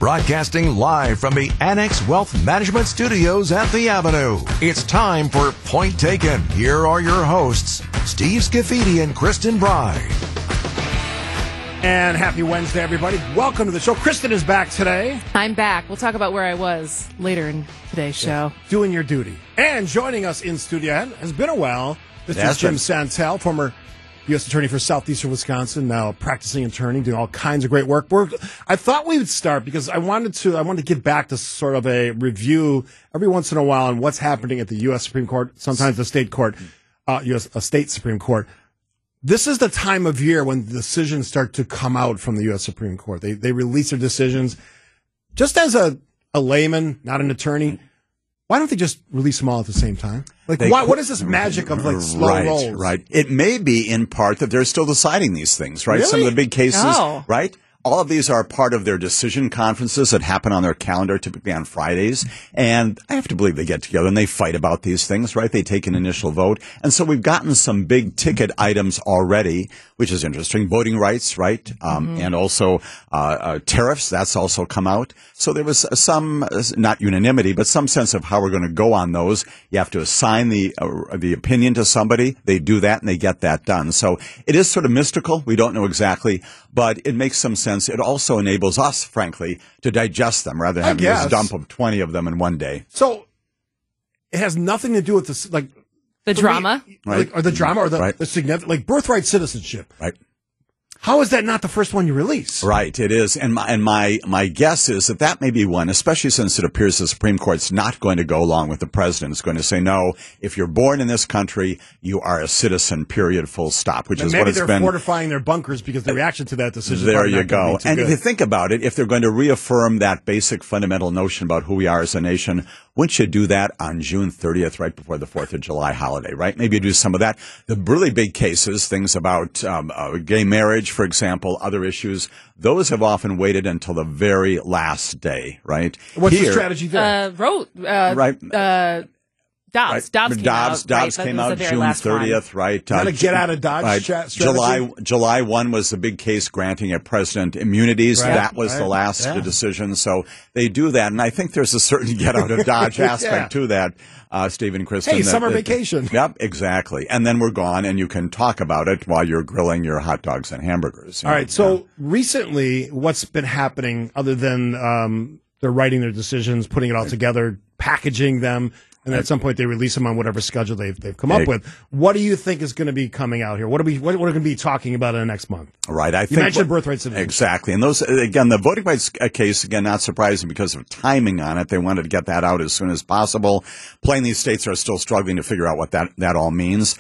Broadcasting live from the Annex Wealth Management Studios at The Avenue. It's time for Point Taken. Here are your hosts, Steve Scafidi and Kristen Bride. And happy Wednesday, everybody. Welcome to the show. Kristen is back today. I'm back. We'll talk about where I was later in today's show. Doing your duty. And joining us in studio has been a while. This is Jim Santel, former U.S. Attorney for Southeastern Wisconsin, now practicing attorney, doing all kinds of great work. I thought we would start because I wanted to get back to sort of a review every once in a while on what's happening at the U.S. Supreme Court, sometimes the state court, a state Supreme Court. This is the time of year when decisions start to come out from the U.S. Supreme Court. They release their decisions. Just as a layman, not an attorney, why don't they just release them all at the same time? What is this magic of slow rolls? Right. It may be in part that they're still deciding these things, right? Really? Some of the big cases, right? All of these are part of their decision conferences that happen on their calendar, typically on Fridays. And I have to believe they get together and they fight about these things, right? They take an initial vote. And so we've gotten some big ticket items already, which is interesting. Voting rights, right? And also tariffs, that's also come out. So there was some, not unanimity, but some sense of how we're going to go on those. You have to assign the opinion to somebody. They do that and they get that done. So it is sort of mystical. We don't know exactly, but it makes some sense. It also enables us, frankly, to digest them rather than having this dump of 20 of them in one day. So it has nothing to do with this, the drama, right? Or the drama, or the significant, birthright citizenship, right? How is that not the first one you release? Right, it is. And my guess is that may be one, especially since it appears the Supreme Court's not going to go along with the president. It's going to say, no, if you're born in this country, you are a citizen, period, full stop, which is what it's been. Maybe they're fortifying their bunkers because the reaction to that decision There you go. And if you think about it, if they're going to reaffirm that basic fundamental notion about who we are as a nation, wouldn't you do that on June 30th, right before the 4th of July holiday, right? Maybe you do some of that. The really big cases, things about gay marriage, for example, other issues, those have often waited until the very last day, right? What's the strategy there? Dobbs came out June 30th, right? Not a get out of Dodge strategy? July 1 was the big case granting a president immunities. Right, that was the last decision. So they do that. And I think there's a certain get out of Dodge aspect to that, Steve and Kristen. Hey, summer vacation. Yep, exactly. And then we're gone and you can talk about it while you're grilling your hot dogs and hamburgers. All right. So recently, what's been happening other than they're writing their decisions, putting it all together, packaging them, and at some point they release them on whatever schedule they've come up with. What do you think is going to be coming out here? What are we going to be talking about in the next month? Right. You mentioned birthright citizenship. Exactly. And those, again, the voting rights case, again, not surprising because of timing on it. They wanted to get that out as soon as possible. Plainly, states are still struggling to figure out what that all means.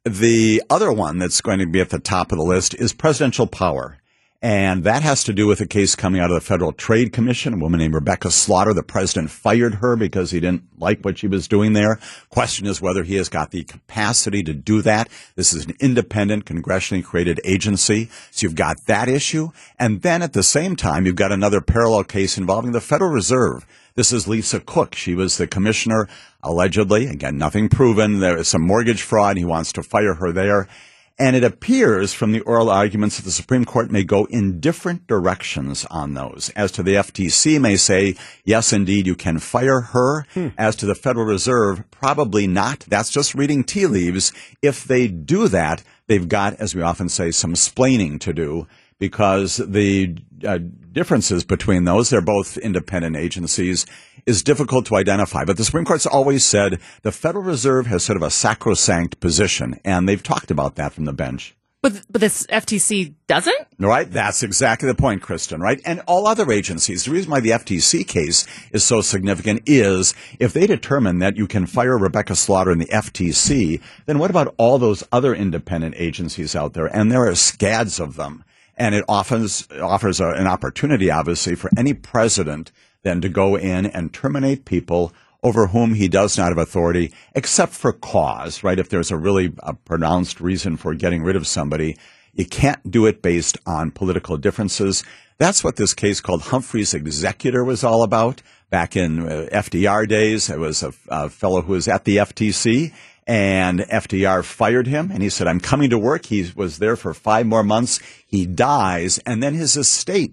The other one that's going to be at the top of the list is presidential power. And that has to do with a case coming out of the Federal Trade Commission, a woman named Rebecca Slaughter. The president fired her because he didn't like what she was doing there. Question is whether he has got the capacity to do that. This is an independent, congressionally created agency. So you've got that issue. And then at the same time, you've got another parallel case involving the Federal Reserve. This is Lisa Cook. She was the commissioner, allegedly. Again, nothing proven. There is some mortgage fraud. He wants to fire her there. And it appears from the oral arguments that the Supreme Court may go in different directions on those. As to the FTC may say, yes, indeed, you can fire her. As to the Federal Reserve, probably not. That's just reading tea leaves. If they do that, they've got, as we often say, some splaining to do because the differences between those, they're both independent agencies, is difficult to identify. But the Supreme Court's always said the Federal Reserve has sort of a sacrosanct position, and they've talked about that from the bench. But this FTC doesn't? Right. That's exactly the point, Kristen, right? And all other agencies. The reason why the FTC case is so significant is if they determine that you can fire Rebecca Slaughter in the FTC, then what about all those other independent agencies out there? And there are scads of them. And it offers an opportunity, obviously, for any president then to go in and terminate people over whom he does not have authority, except for cause, right? If there's a really pronounced reason for getting rid of somebody, you can't do it based on political differences. That's what this case called Humphrey's Executor was all about. Back in FDR days, it was a fellow who was at the FTC, and FDR fired him, and he said, I'm coming to work. He was there for 5 more months. He dies, and then his estate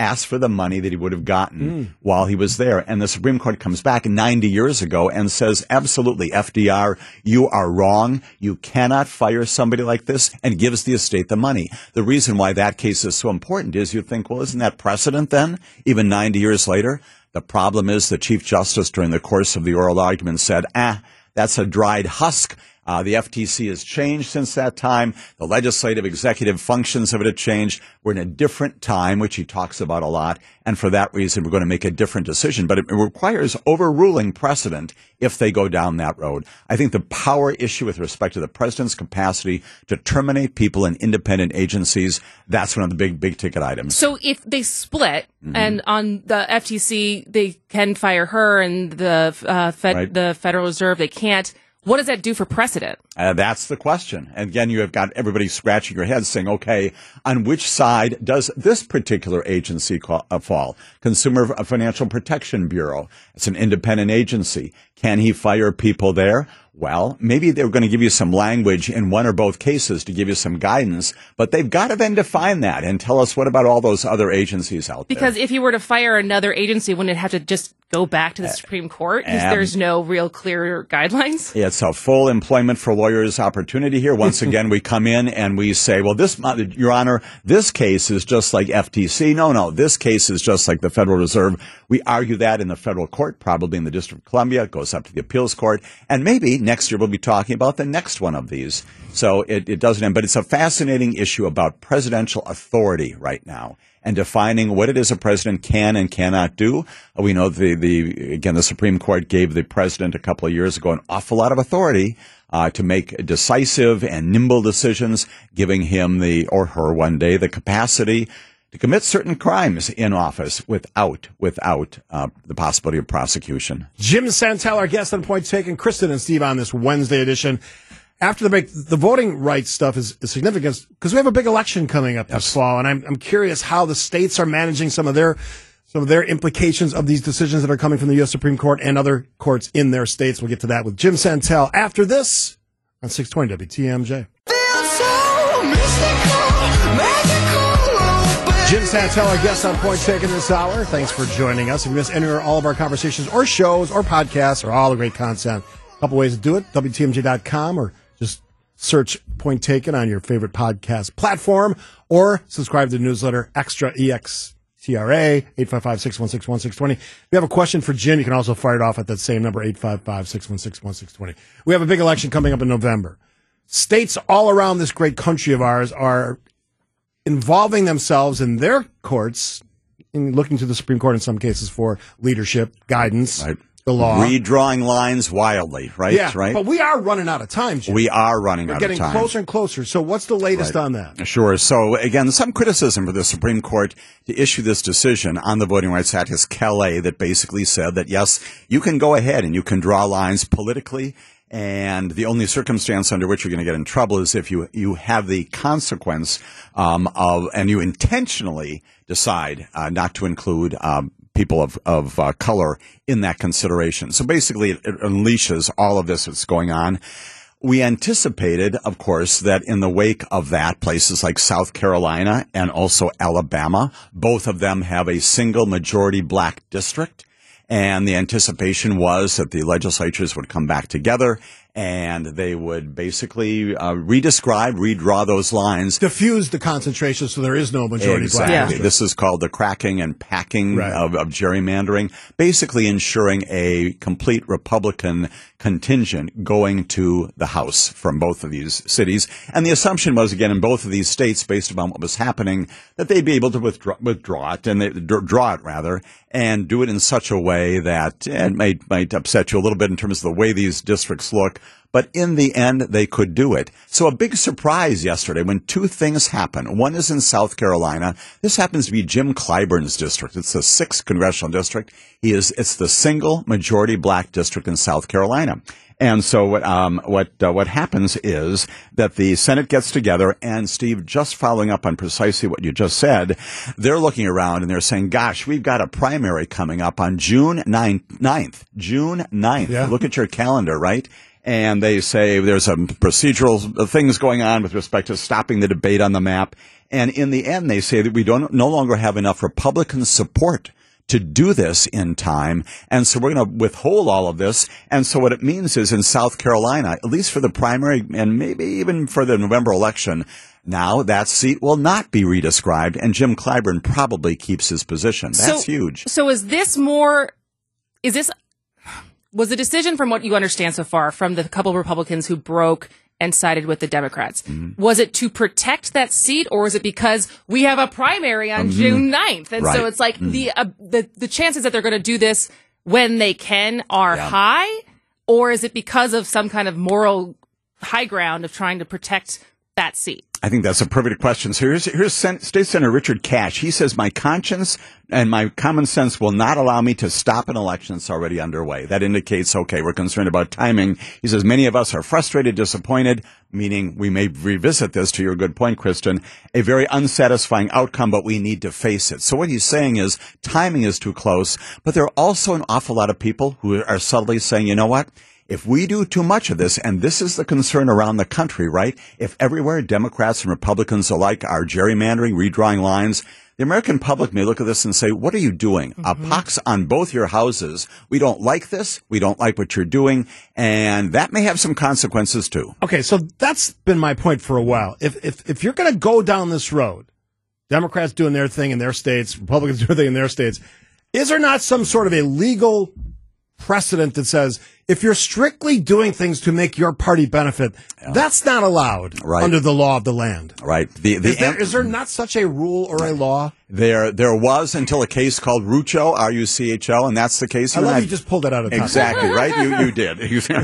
ask for the money that he would have gotten while he was there. And the Supreme Court comes back 90 years ago and says, absolutely, FDR, you are wrong. You cannot fire somebody like this, and gives the estate the money. The reason why that case is so important is you think, well, isn't that precedent then, even 90 years later? The problem is the Chief Justice during the course of the oral argument said, that's a dried husk. The FTC has changed since that time. The legislative, executive functions of it have changed. We're in a different time, which he talks about a lot. And for that reason, we're going to make a different decision. But it requires overruling precedent if they go down that road. I think the power issue with respect to the president's capacity to terminate people in independent agencies, that's one of the big ticket items. So if they split and on the FTC, they can fire her, and the Federal Reserve, they can't. What does that do for precedent? That's the question. And again, you have got everybody scratching your head saying, okay, on which side does this particular agency fall? Consumer Financial Protection Bureau. It's an independent agency. Can he fire people there? Well, maybe they're going to give you some language in one or both cases to give you some guidance, but they've got to then define that and tell us what about all those other agencies out there. Because if you were to fire another agency, wouldn't it have to just go back to the Supreme Court because there's no real clear guidelines? It's a full employment for lawyers opportunity here. Once again, we come in and we say, well, Your Honor, this case is just like FTC. No, this case is just like the Federal Reserve. We argue that in the federal court, probably in the District of Columbia. It goes up to the appeals court. And maybe next year we'll be talking about the next one of these. So it doesn't end. But it's a fascinating issue about presidential authority right now and defining what it is a president can and cannot do. We know the Supreme Court gave the president a couple of years ago an awful lot of authority to make decisive and nimble decisions, giving him or her one day the capacity to commit certain crimes in office without the possibility of prosecution. Jim Santel, our guest on Point Taken. Kristen and Steve on this Wednesday edition. After the break, the voting rights stuff is significant because we have a big election coming up this fall, and I'm curious how the states are managing some of their implications of these decisions that are coming from the U.S. Supreme Court and other courts in their states. We'll get to that with Jim Santel after this on 620 WTMJ. Jim Santel, our guest on Point Taken this hour. Thanks for joining us. If you missed any or all of our conversations or shows or podcasts or all the great content, a couple ways to do it, WTMJ.com, or just search Point Taken on your favorite podcast platform, or subscribe to the newsletter Extra, EXTRA, 855-616-1620. If you have a question for Jim, you can also fire it off at that same number, 855-616-1620. We have a big election coming up in November. States all around this great country of ours are involving themselves in their courts, in looking to the Supreme Court in some cases for leadership, guidance, the law. Redrawing lines wildly, right? Yeah, right? But we are running out of time, Jim. We are running out of time. We're getting closer and closer. So what's the latest on that? Sure. So, again, some criticism for the Supreme Court to issue this decision on the Voting Rights Act is Calais, that basically said that, yes, you can go ahead and you can draw lines politically, and the only circumstance under which you're going to get in trouble is if you have the consequence and you intentionally decide not to include people of color in that consideration. So basically, it unleashes all of this that's going on. We anticipated, of course, that in the wake of that, places like South Carolina and also Alabama, both of them have a single majority black district. And the anticipation was that the legislatures would come back together and they would basically redraw those lines. Diffuse the concentration so there is no majority black Exactly. district. This is called the cracking and packing of gerrymandering, basically ensuring a complete Republican contingent going to the House from both of these cities. And the assumption was, again, in both of these states, based upon what was happening, that they'd be able to withdraw it, and draw it rather, and do it in such a way that it might upset you a little bit in terms of the way these districts look. But in the end, they could do it. So a big surprise yesterday when two things happen. One is in South Carolina. This happens to be Jim Clyburn's district. It's the 6th congressional district. It's the single majority black district in South Carolina. And so what happens is that the Senate gets together, and Steve, just following up on precisely what you just said, they're looking around and they're saying, gosh, we've got a primary coming up on June 9th. June 9th. Yeah. Look at your calendar, right? And they say there's some procedural things going on with respect to stopping the debate on the map. And in the end, they say that we no longer have enough Republican support to do this in time. And so we're going to withhold all of this. And so what it means is in South Carolina, at least for the primary and maybe even for the November election, now that seat will not be redescribed, and Jim Clyburn probably keeps his position. That's huge. So was the decision, from what you understand so far, from the couple of Republicans who broke and sided with the Democrats, was it to protect that seat, or was it because we have a primary on June 9th? And so it's like the chances that they're going to do this when they can are high, or is it because of some kind of moral high ground of trying to protect that seat? I think that's a perfect question. So here's State Senator Richard Cash. He says, my conscience and my common sense will not allow me to stop an election that's already underway. That indicates, okay, we're concerned about timing. He says, many of us are frustrated, disappointed, meaning we may revisit this, to your good point, Kristen, a very unsatisfying outcome, but we need to face it. So what he's saying is timing is too close, but there are also an awful lot of people who are subtly saying, you know what? If we do too much of this, and this is the concern around the country, right? If everywhere Democrats and Republicans alike are gerrymandering, redrawing lines, the American public may look at this and say, what are you doing? A pox on both your houses. We don't like this. We don't like what you're doing. And that may have some consequences too. Okay, so that's been my point for a while. If you're going to go down this road, Democrats doing their thing in their states, Republicans doing their thing in their states, is there not some sort of a legal precedent that says if you're strictly doing things to make your party benefit, that's not allowed under the law of the land? Right. Is there not such a rule or a law? There was until a case called Rucho, R-U-C-H-O, and that's the case. I love you just pulled that out of context. Exactly, right? You did.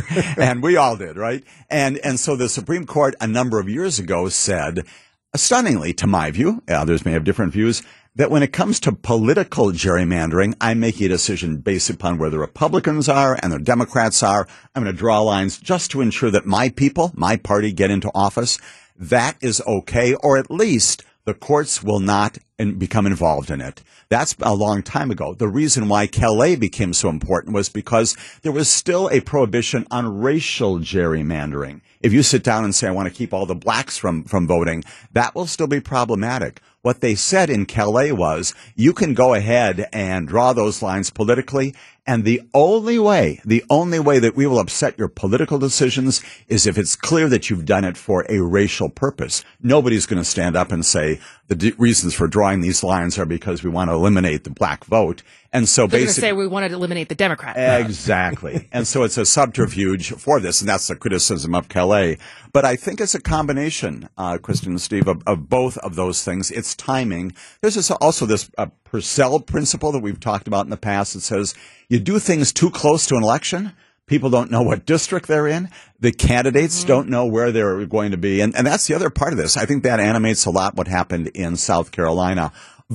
And we all did, right? And so the Supreme Court a number of years ago said, stunningly to my view, others may have different views, that when it comes to political gerrymandering, I'm making a decision based upon where the Republicans are and the Democrats are. I'm going to draw lines just to ensure that my people, my party, get into office. That is okay, or at least the courts will not become involved in it. That's a long time ago. The reason why Calais became so important was because there was still a prohibition on racial gerrymandering. If you sit down and say, I want to keep all the blacks from voting, that will still be problematic. What they said in Calais was, you can go ahead and draw those lines politically, and the only way that we will upset your political decisions is if it's clear that you've done it for a racial purpose. Nobody's going to stand up and say the reasons for drawing these lines are because we want to eliminate the black vote. And so they're going to say we wanted to eliminate the Democrat vote. Exactly. And so it's a subterfuge for this, and that's the criticism of Calais. But I think it's a combination, Kristen and Steve, of both of those things. It's timing. There's also this Purcell principle that we've talked about in the past that says you do things too close to an election, people don't know what district they're in. The candidates don't know where they're going to be. And that's the other part of this. I think that animates a lot what happened in South Carolina.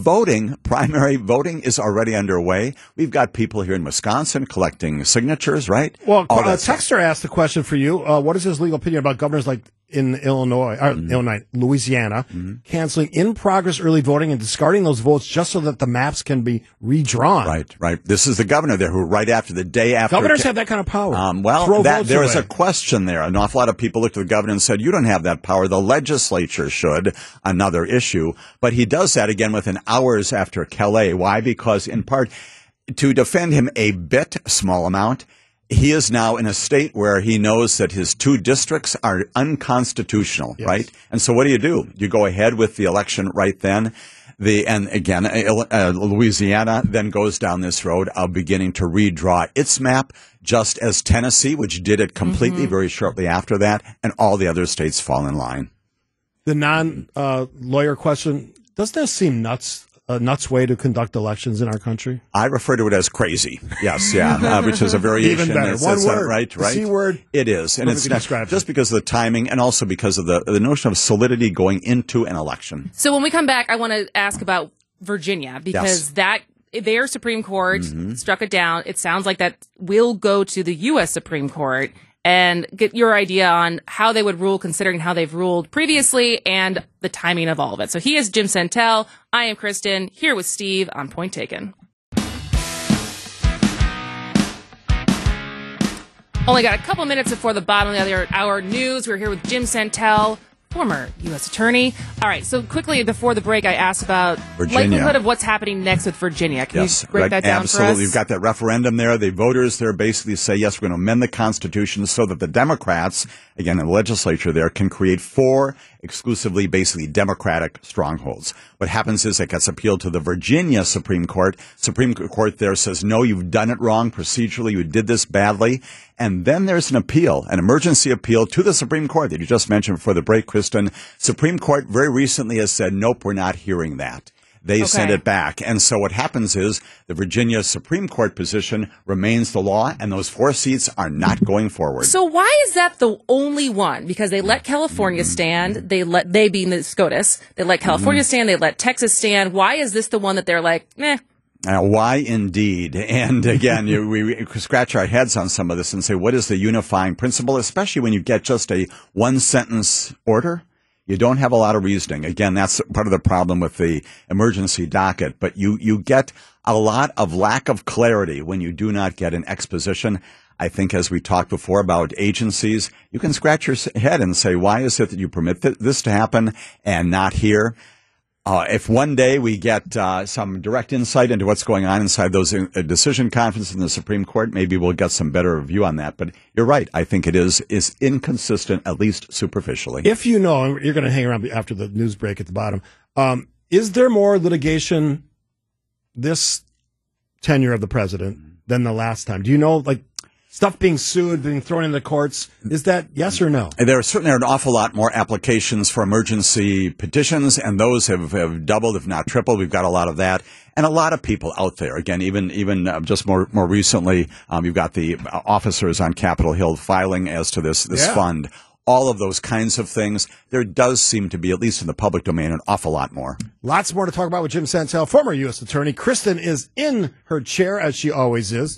Primary voting is already underway. We've got people here in Wisconsin collecting signatures, right? Well, Texter asked a question for you. What is his legal opinion about governors like in Louisiana, canceling in-progress early voting and discarding those votes just so that the maps can be redrawn? Right. This is the governor there who right after the day after. Governors have that kind of power. There is a question there. An awful lot of people looked at the governor and said, you don't have that power. The legislature should. Another issue. But he does that again within hours after Calais. Why? Because in part to defend him a bit, small amount, he is now in a state where he knows that his two districts are unconstitutional, right? And so what do? You go ahead with the election right then. Louisiana then goes down this road of beginning to redraw its map, just as Tennessee, which did it completely very shortly after that, and all the other states fall in line. The non-lawyer question, doesn't that seem nuts? A nuts way to conduct elections in our country? I refer to it as crazy. Yes, which is a variation. Even better. One word. Right. The C word. It is. And it's just because of the timing and also because of the notion of solidity going into an election. So when we come back, I want to ask about Virginia because their Supreme Court struck it down. It sounds like that will go to the U.S. Supreme Court. And get your idea on how they would rule, considering how they've ruled previously and the timing of all of it. So he is Jim Santel. I am Kristen, here with Steve on Point Taken. Only got a couple minutes before the bottom of the hour news. We're here with Jim Santel former U.S. attorney. All right, so quickly before the break, I asked about Virginia. likelihood of what's happening next with Virginia. Can you break that down absolutely. for us? You've got that referendum there. The voters there basically say, yes, we're going to amend the Constitution so that the Democrats, again, in the legislature there, can create 4 exclusively, basically, Democratic strongholds. What happens is it gets appealed to the Virginia Supreme Court. Supreme Court there says, no, you've done it wrong procedurally. You did this badly. And then there's an appeal, an emergency appeal to the Supreme Court that you just mentioned before the break, Kristen. Supreme Court very recently has said, nope, we're not hearing that. They sent it back. And so what happens is the Virginia Supreme Court position remains the law, and those 4 seats are not going forward. So why is that the only one? Because they let California stand. They being the SCOTUS. They let California stand. They let Texas stand. Why is this the one that they're like, meh? Why indeed? And again, we scratch our heads on some of this and say, what is the unifying principle, especially when you get just a 1-sentence order? You don't have a lot of reasoning. Again, that's part of the problem with the emergency docket. But you get a lot of lack of clarity when you do not get an exposition. I think as we talked before about agencies, you can scratch your head and say, why is it that you permit this to happen and not here? If one day we get some direct insight into what's going on inside those decision conferences in the Supreme Court, maybe we'll get some better view on that. But you're right. I think it is inconsistent, at least superficially. If you know, you're going to hang around after the news break at the bottom, is there more litigation this tenure of the president than the last time? Do you know, like, stuff being sued, being thrown into the courts, is that yes or no? There certainly are an awful lot more applications for emergency petitions, and those have doubled, if not tripled. We've got a lot of that. And a lot of people out there, again, even just more recently, you've got the officers on Capitol Hill filing as to this fund. All of those kinds of things. There does seem to be, at least in the public domain, an awful lot more. Lots more to talk about with Jim Santel, former U.S. attorney. Kristen is in her chair, as she always is.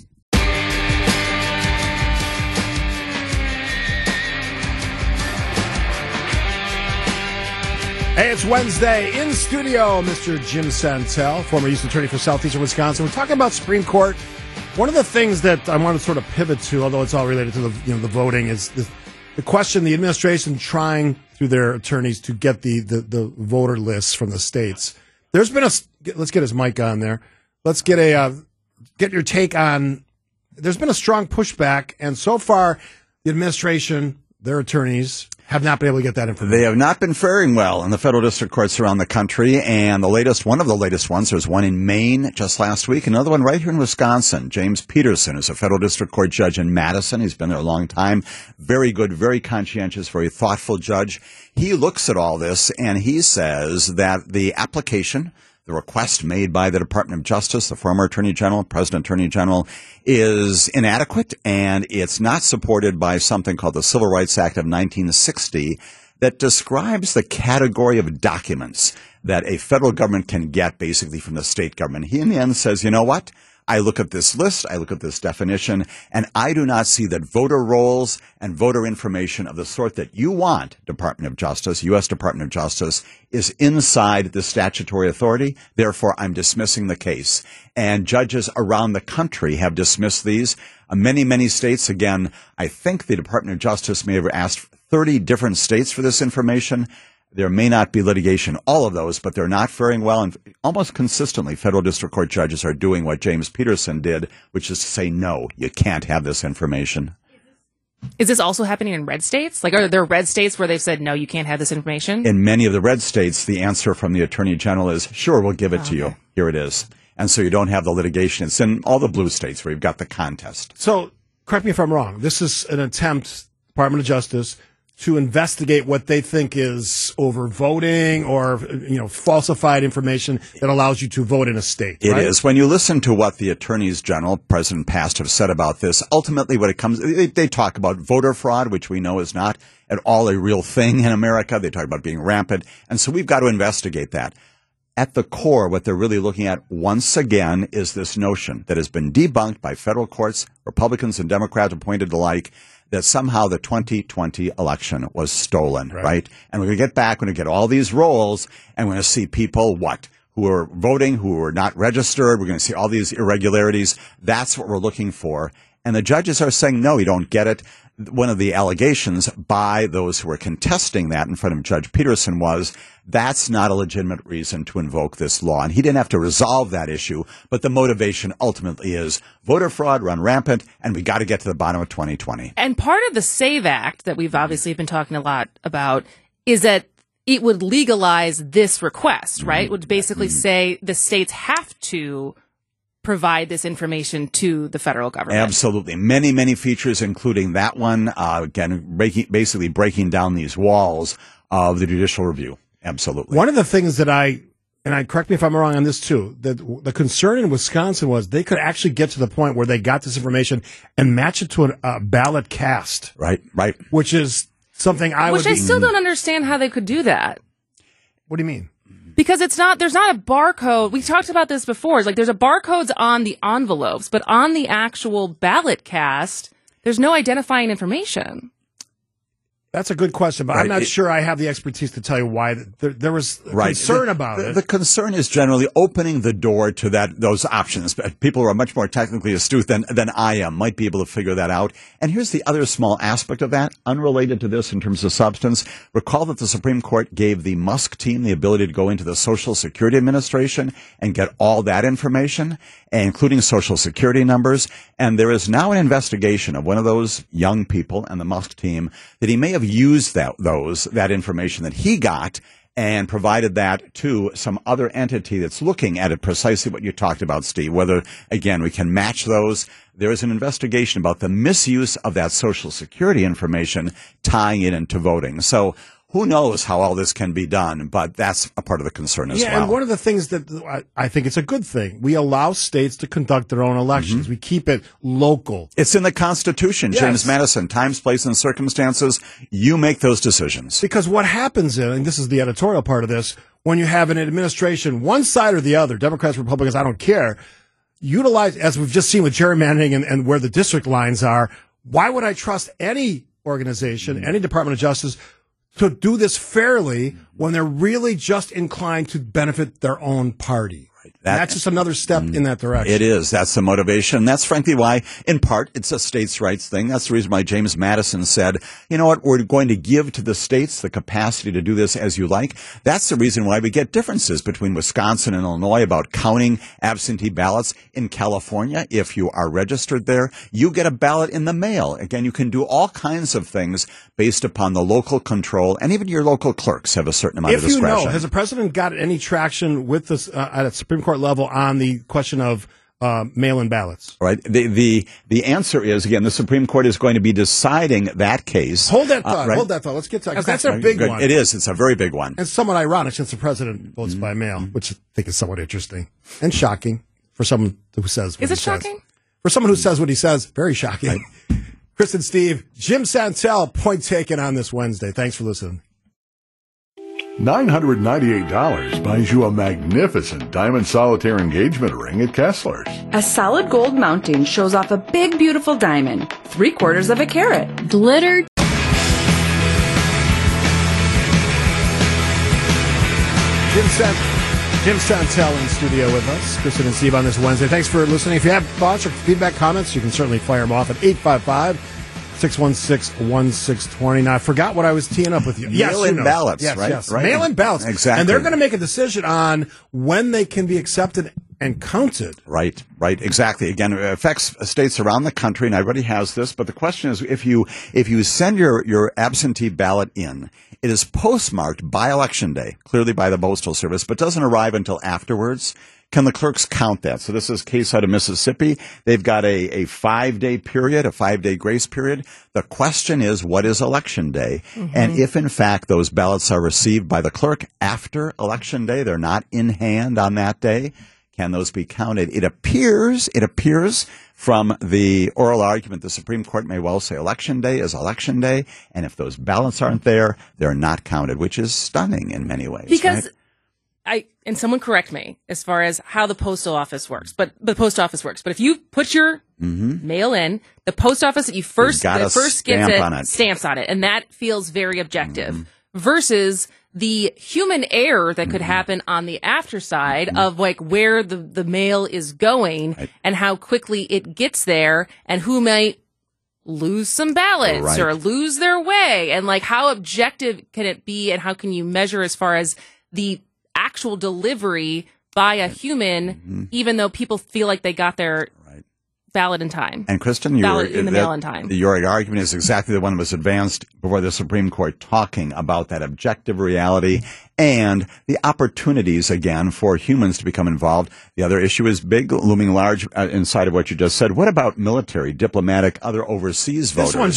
Hey, it's Wednesday. In studio, Mr. Jim Santel, former U.S. attorney for Southeastern Wisconsin. We're talking about Supreme Court. One of the things that I want to sort of pivot to, although it's all related to the voting, is the question, the administration trying through their attorneys to get the voter lists from the states. There's been let's get his mic on there. Let's get get your take on, there's been a strong pushback, and so far the administration, their attorneys, have not been able to get that information. They have not been faring well in the federal district courts around the country. And one of the latest ones, there's one in Maine just last week, another one right here in Wisconsin. James Peterson is a federal district court judge in Madison. He's been there a long time. Very good, very conscientious, very thoughtful judge. He looks at all this and he says that the application, the request made by the Department of Justice, the former Attorney General, President Attorney General, is inadequate, and it's not supported by something called the Civil Rights Act of 1960 that describes the category of documents that a federal government can get basically from the state government. He in the end says, you know what? I look at this list, I look at this definition, and I do not see that voter rolls and voter information of the sort that you want, Department of Justice, U.S. Department of Justice, is inside the statutory authority. Therefore, I'm dismissing the case. And judges around the country have dismissed these. Many, many states, again, I think the Department of Justice may have asked 30 different states for this information. There may not be litigation, all of those, but they're not faring well. And almost consistently, federal district court judges are doing what James Peterson did, which is to say, no, you can't have this information. Is this also happening in red states? Like, are there red states where they've said, no, you can't have this information? In many of the red states, the answer from the Attorney General is, sure, we'll give it to you. Here it is. And so you don't have the litigation. It's in all the blue states where you've got the contest. So, correct me if I'm wrong. This is an attempt, Department of Justice, to investigate what they think is overvoting or, falsified information that allows you to vote in a state. It is. When you listen to what the attorneys general, President Past, have said about this, ultimately what it comes, they talk about voter fraud, which we know is not at all a real thing in America. They talk about being rampant. And so we've got to investigate that. At the core, what they're really looking at, once again, is this notion that has been debunked by federal courts, Republicans and Democrats appointed alike, that somehow the 2020 election was stolen, right? And we're going to get back, we're going to get all these rolls, and we're going to see people, who are voting, who are not registered. We're going to see all these irregularities. That's what we're looking for. And the judges are saying, no, you don't get it. one of the allegations by those who were contesting that in front of Judge Peterson was that's not a legitimate reason to invoke this law. And he didn't have to resolve that issue, but the motivation ultimately is voter fraud run rampant, and we got to get to the bottom of 2020. And part of the SAVE Act that we've obviously been talking a lot about is that it would legalize this request, right? It would basically say the states have to provide this information to the federal government. Absolutely. Many, many features, including that one, again, basically breaking down these walls of the judicial review. Absolutely. One of the things that correct me if I'm wrong on this too, that the concern in Wisconsin was they could actually get to the point where they got this information and match it to a ballot cast. Right. Which is something I still don't understand how they could do that. What do you mean? Because there's not a barcode. We talked about this before. It's like there's a barcodes on the envelopes, but on the actual ballot cast, there's no identifying information. That's a good question, but I'm not sure I have the expertise to tell you why there was concern about it. The concern is generally opening the door to those options. People who are much more technically astute than I am might be able to figure that out. And here's the other small aspect of that, unrelated to this in terms of substance. Recall that the Supreme Court gave the Musk team the ability to go into the Social Security Administration and get all that information, including Social Security numbers. And there is now an investigation of one of those young people and the Musk team that he may have used that information that he got and provided that to some other entity that's looking at it, precisely what you talked about, Steve, whether, again, we can match those. There is an investigation about the misuse of that Social Security information, tying it into voting. So who knows how all this can be done, but that's a part of the concern as well. Yeah, and one of the things that I think it's a good thing, we allow states to conduct their own elections. Mm-hmm. We keep it local. It's in the Constitution, yes. James Madison, times, place, and circumstances. You make those decisions. Because what happens, and this is the editorial part of this, when you have an administration, one side or the other, Democrats, Republicans, I don't care, utilize, as we've just seen with gerrymandering and where the district lines are, why would I trust any organization, any Department of Justice, to do this fairly when they're really just inclined to benefit their own party? That's just another step in that direction. It is. That's the motivation. That's frankly why, in part, it's a states' rights thing. That's the reason why James Madison said, you know what, we're going to give to the states the capacity to do this as you like. That's the reason why we get differences between Wisconsin and Illinois about counting absentee ballots. In California, if you are registered there, you get a ballot in the mail. Again, you can do all kinds of things based upon the local control, and even your local clerks have a certain amount of discretion. If you know, has the president got any traction with this at a Supreme Court level on the question of mail-in ballots? Right. The answer is, again, the Supreme Court is going to be deciding that case. Hold that thought. Hold that thought. Let's get to that, because that's a big one. It is. It's a very big one. And somewhat ironic since the president votes by mail, which I think is somewhat interesting and shocking for someone who says what he says. Is it shocking? For someone who says what he says, very shocking. Right. Chris and Steve, Jim Santel, point taken on this Wednesday. Thanks for listening. $998 buys you a magnificent diamond solitaire engagement ring at Kessler's. A solid gold mounting shows off a big, beautiful diamond, 3/4 of a carat. Glitter. Jim Santel in studio with us, Kristen and Steve on this Wednesday. Thanks for listening. If you have thoughts or feedback, comments, you can certainly fire them off at 855-616-1620. Now, I forgot what I was teeing up with you. Mail-in ballots, right? Yes. Mail-in ballots. Exactly. And they're going to make a decision on when they can be accepted and counted. Right, exactly. Again, it affects states around the country, and everybody has this, but the question is, if you send your absentee ballot in, it is postmarked by Election Day, clearly by the Postal Service, but doesn't arrive until afterwards. Can the clerks count that? So this is a case out of Mississippi. They've got a 5-day period, a 5-day grace period. The question is, what is Election Day? Mm-hmm. And if, in fact, those ballots are received by the clerk after Election Day, they're not in hand on that day, can those be counted? It appears from the oral argument, the Supreme Court may well say Election Day is Election Day, and if those ballots aren't there, they're not counted, which is stunning in many ways. Because right? And someone correct me as far as how the postal office works, but if you put your mail in, the post office that first gets it stamps on it, and that feels very objective versus the human error that could happen on the after side of like where the mail is going and how quickly it gets there and who might lose some ballots Right. or lose their way? And like, how objective can it be, and how can you measure as far as the actual delivery by a human, even though people feel like they got their ballot in time? And Kristen, mail in time. Your argument is exactly the one that was advanced before the Supreme Court, talking about that objective reality and the opportunities, again, for humans to become involved. The other issue is big, looming large inside of what you just said. What about military, diplomatic, other overseas voters? This one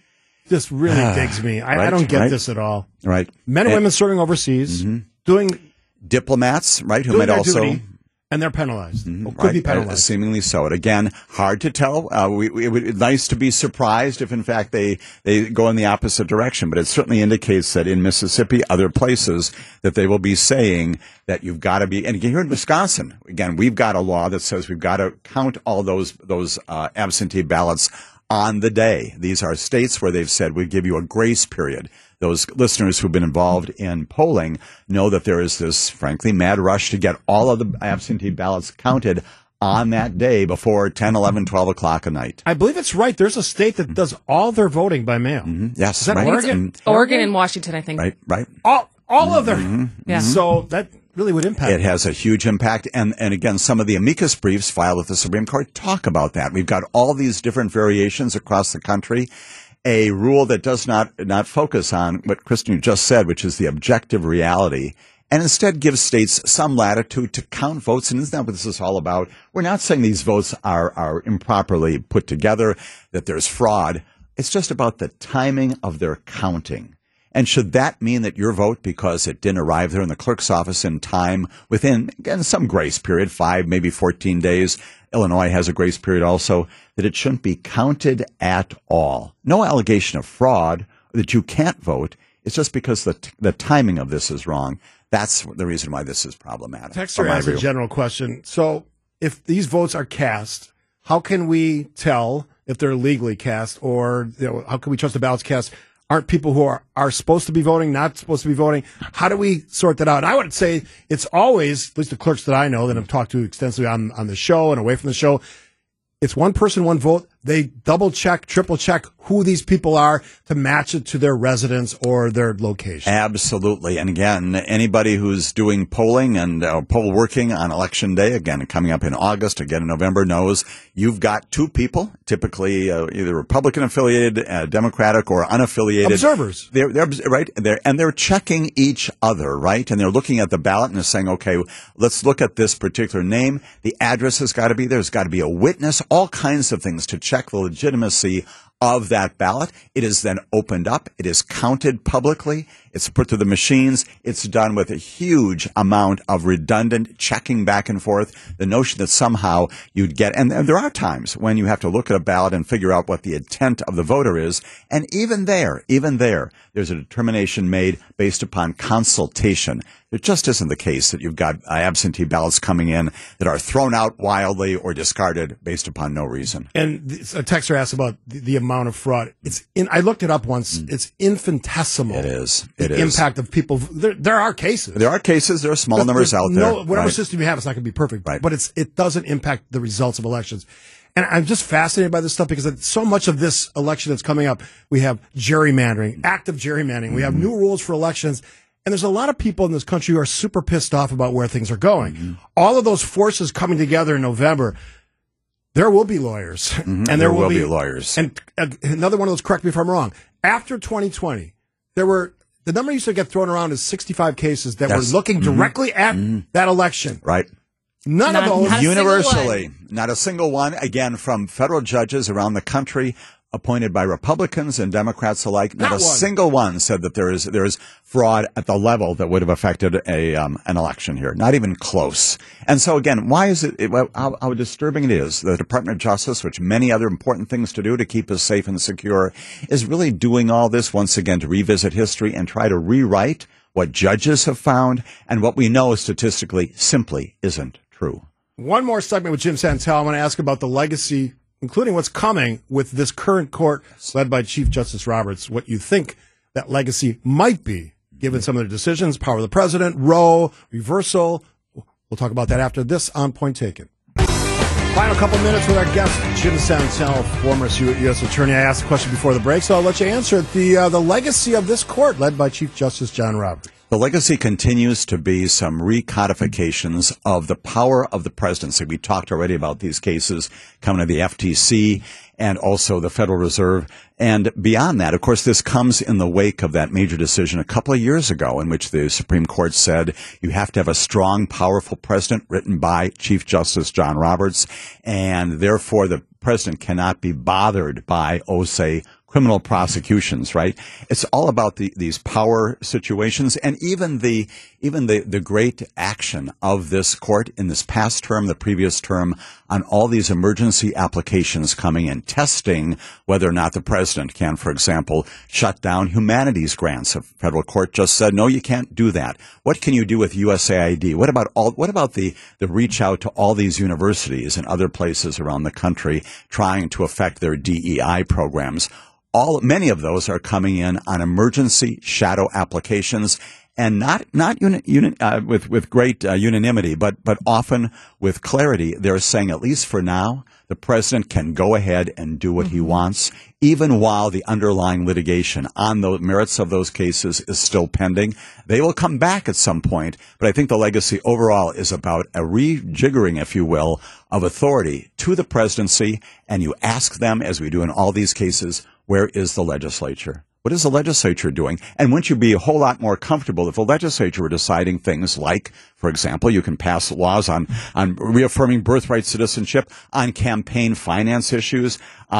just really digs me. I don't get this at all. Right. Men and women serving overseas, doing Diplomats, right, who doing might their also... duty, and they're penalized. Or could be penalized. Seemingly so. And again, hard to tell. It would nice to be surprised if, in fact, they go in the opposite direction. But it certainly indicates that in Mississippi, other places, that they will be saying that you've got to be. And again, here in Wisconsin, again, we've got a law that says we've got to count all those absentee ballots on the day. These are states where they've said we give you a grace period. Those listeners who've been involved in polling know that there is this, frankly, mad rush to get all of the absentee ballots counted on that day before 10, 11, 12 o'clock at night. I believe it's right. There's a state that does all their voting by mail. Yes. Is that right. Oregon? Oregon and Washington, I think. Right. All of them. Yeah. So that really would impact. It has a huge impact. And again, some of the amicus briefs filed with the Supreme Court talk about that. We've got all these different variations across the country. A rule that does not focus on what Kristen just said, which is the objective reality, and instead gives states some latitude to count votes. And isn't that what this is all about? We're not saying these votes are improperly put together, that there's fraud. It's just about the timing of their counting. And should that mean that your vote, because it didn't arrive there in the clerk's office in time within, again, some grace period, 5, maybe 14 days, Illinois has a grace period also, that it shouldn't be counted at all? No allegation of fraud, that you can't vote. It's just because the timing of this is wrong. That's the reason why this is problematic. Texter has a general question. So if these votes are cast, how can we tell if they're legally cast, or how can we trust the ballots cast? Aren't people who are supposed to be voting, not supposed to be voting? How do we sort that out? I would say it's always, at least the clerks that I know that I've talked to extensively on the show and away from the show, it's one person, one vote. They double check, triple check who these people are to match it to their residence or their location. Absolutely. And again, anybody who's doing polling and poll working on Election Day, again, coming up in August, again in November, knows you've got two people, typically either Republican affiliated, Democratic, or unaffiliated. Observers. They're right. They're checking each other, right? And they're looking at the ballot and they're saying, okay, let's look at this particular name. The address has got to be there. There's got to be a witness, all kinds of things to check the legitimacy of that ballot. It is then opened up. It is counted publicly. It's put through the machines. It's done with a huge amount of redundant checking back and forth. The notion that somehow you'd get, and there are times when you have to look at a ballot and figure out what the intent of the voter is. And even there, there's a determination made based upon consultation. It just isn't the case that you've got absentee ballots coming in that are thrown out wildly or discarded based upon no reason. And a texter asked about the amount of fraud. I looked it up once. It's infinitesimal. It is. The impact of people. There are cases. There are cases. There are small numbers out there. Whatever system you have, it's not going to be perfect. Right. But it doesn't impact the results of elections. And I'm just fascinated by this stuff because so much of this election that's coming up, we have gerrymandering, active gerrymandering. We have new rules for elections. And there's a lot of people in this country who are super pissed off about where things are going. All of those forces coming together in November, there will be lawyers. And there will be lawyers. And another one of those, correct me if I'm wrong, after 2020, the number used to get thrown around is 65 cases that were looking directly at that election. Right. None of those. Universally, not a single one. Again, from federal judges around the country, appointed by Republicans and Democrats alike. Not a single one said that there is fraud at the level that would have affected an election here. Not even close. And so again, why is how disturbing it is the Department of Justice, which many other important things to do to keep us safe and secure, is really doing all this once again to revisit history and try to rewrite what judges have found and what we know statistically simply isn't true. One more segment with Jim Santel. I want to ask about the legacy, including what's coming with this current court led by Chief Justice Roberts, what you think that legacy might be, given some of the decisions, power of the president, Roe, reversal. We'll talk about that after this on Point Taken. Final couple minutes with our guest, Jim Santel, former U.S. Attorney. I asked a question before the break, so I'll let you answer it. The legacy of this court, led by Chief Justice John Roberts. The legacy continues to be some recodifications of the power of the presidency. We talked already about these cases coming to the FTC and also the Federal Reserve. And beyond that, of course, this comes in the wake of that major decision a couple of years ago in which the Supreme Court said you have to have a strong, powerful president, written by Chief Justice John Roberts, and therefore the president cannot be bothered by, say, criminal prosecutions, right? It's all about these power situations, and even the great action of this court in this past term, the previous term, on all these emergency applications coming in, testing whether or not the president can, for example, shut down humanities grants. A federal court just said, no, you can't do that. What can you do with USAID? What about the reach out to all these universities and other places around the country trying to affect their DEI programs? Many of those are coming in on emergency shadow applications, and not with great unanimity, but often with clarity. They're saying, at least for now, the president can go ahead and do what he wants, even while the underlying litigation on the merits of those cases is still pending. They will come back at some point, but I think the legacy overall is about a rejiggering, if you will, of authority to the presidency, and you ask them, as we do in all these cases, where is the legislature? What is the legislature doing? And wouldn't you be a whole lot more comfortable if the legislature were deciding things like, for example, you can pass laws on reaffirming birthright citizenship, on campaign finance issues,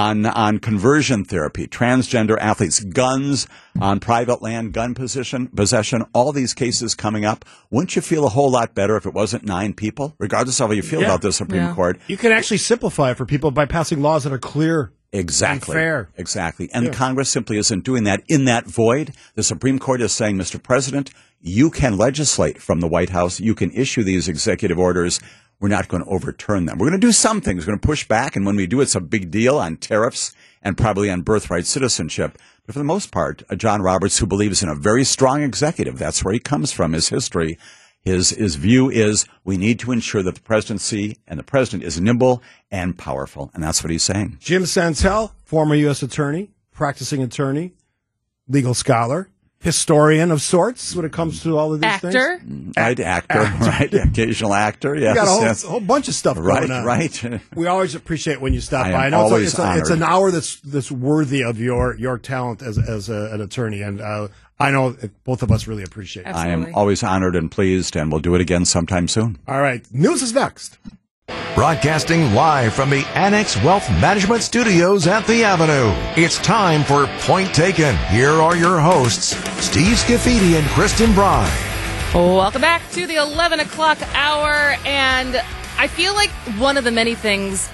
on conversion therapy, transgender athletes, guns, on private land, gun possession, all these cases coming up. Wouldn't you feel a whole lot better if it wasn't 9 people, regardless of how you feel about the Supreme Court? You can actually simplify it for people by passing laws that are clear. Exactly. Fair. Exactly. And Congress simply isn't doing that. In that void, the Supreme Court is saying, Mr. President, you can legislate from the White House. You can issue these executive orders. We're not going to overturn them. We're going to do some things. We're going to push back. And when we do, it's a big deal on tariffs and probably on birthright citizenship. But for the most part, John Roberts, who believes in a very strong executive, that's where he comes from, his history. His view is we need to ensure that the presidency and the president is nimble and powerful. And that's what he's saying. Jim Santel, former U.S. attorney, practicing attorney, legal scholar, historian of sorts when it comes to all of these things. Actor, right? Occasional actor, yes. You got a whole bunch of stuff going on. Right. We always appreciate when you stop by. I know it's an hour that's worthy of your talent as an attorney, and I know both of us really appreciate it. Absolutely. I am always honored and pleased, and we'll do it again sometime soon. All right. News is next. Broadcasting live from the Annex Wealth Management Studios at the Avenue. It's time for Point Taken. Here are your hosts, Steve Scafidi and Kristen Bry. Welcome back to the 11 o'clock hour. And I feel like one of the many things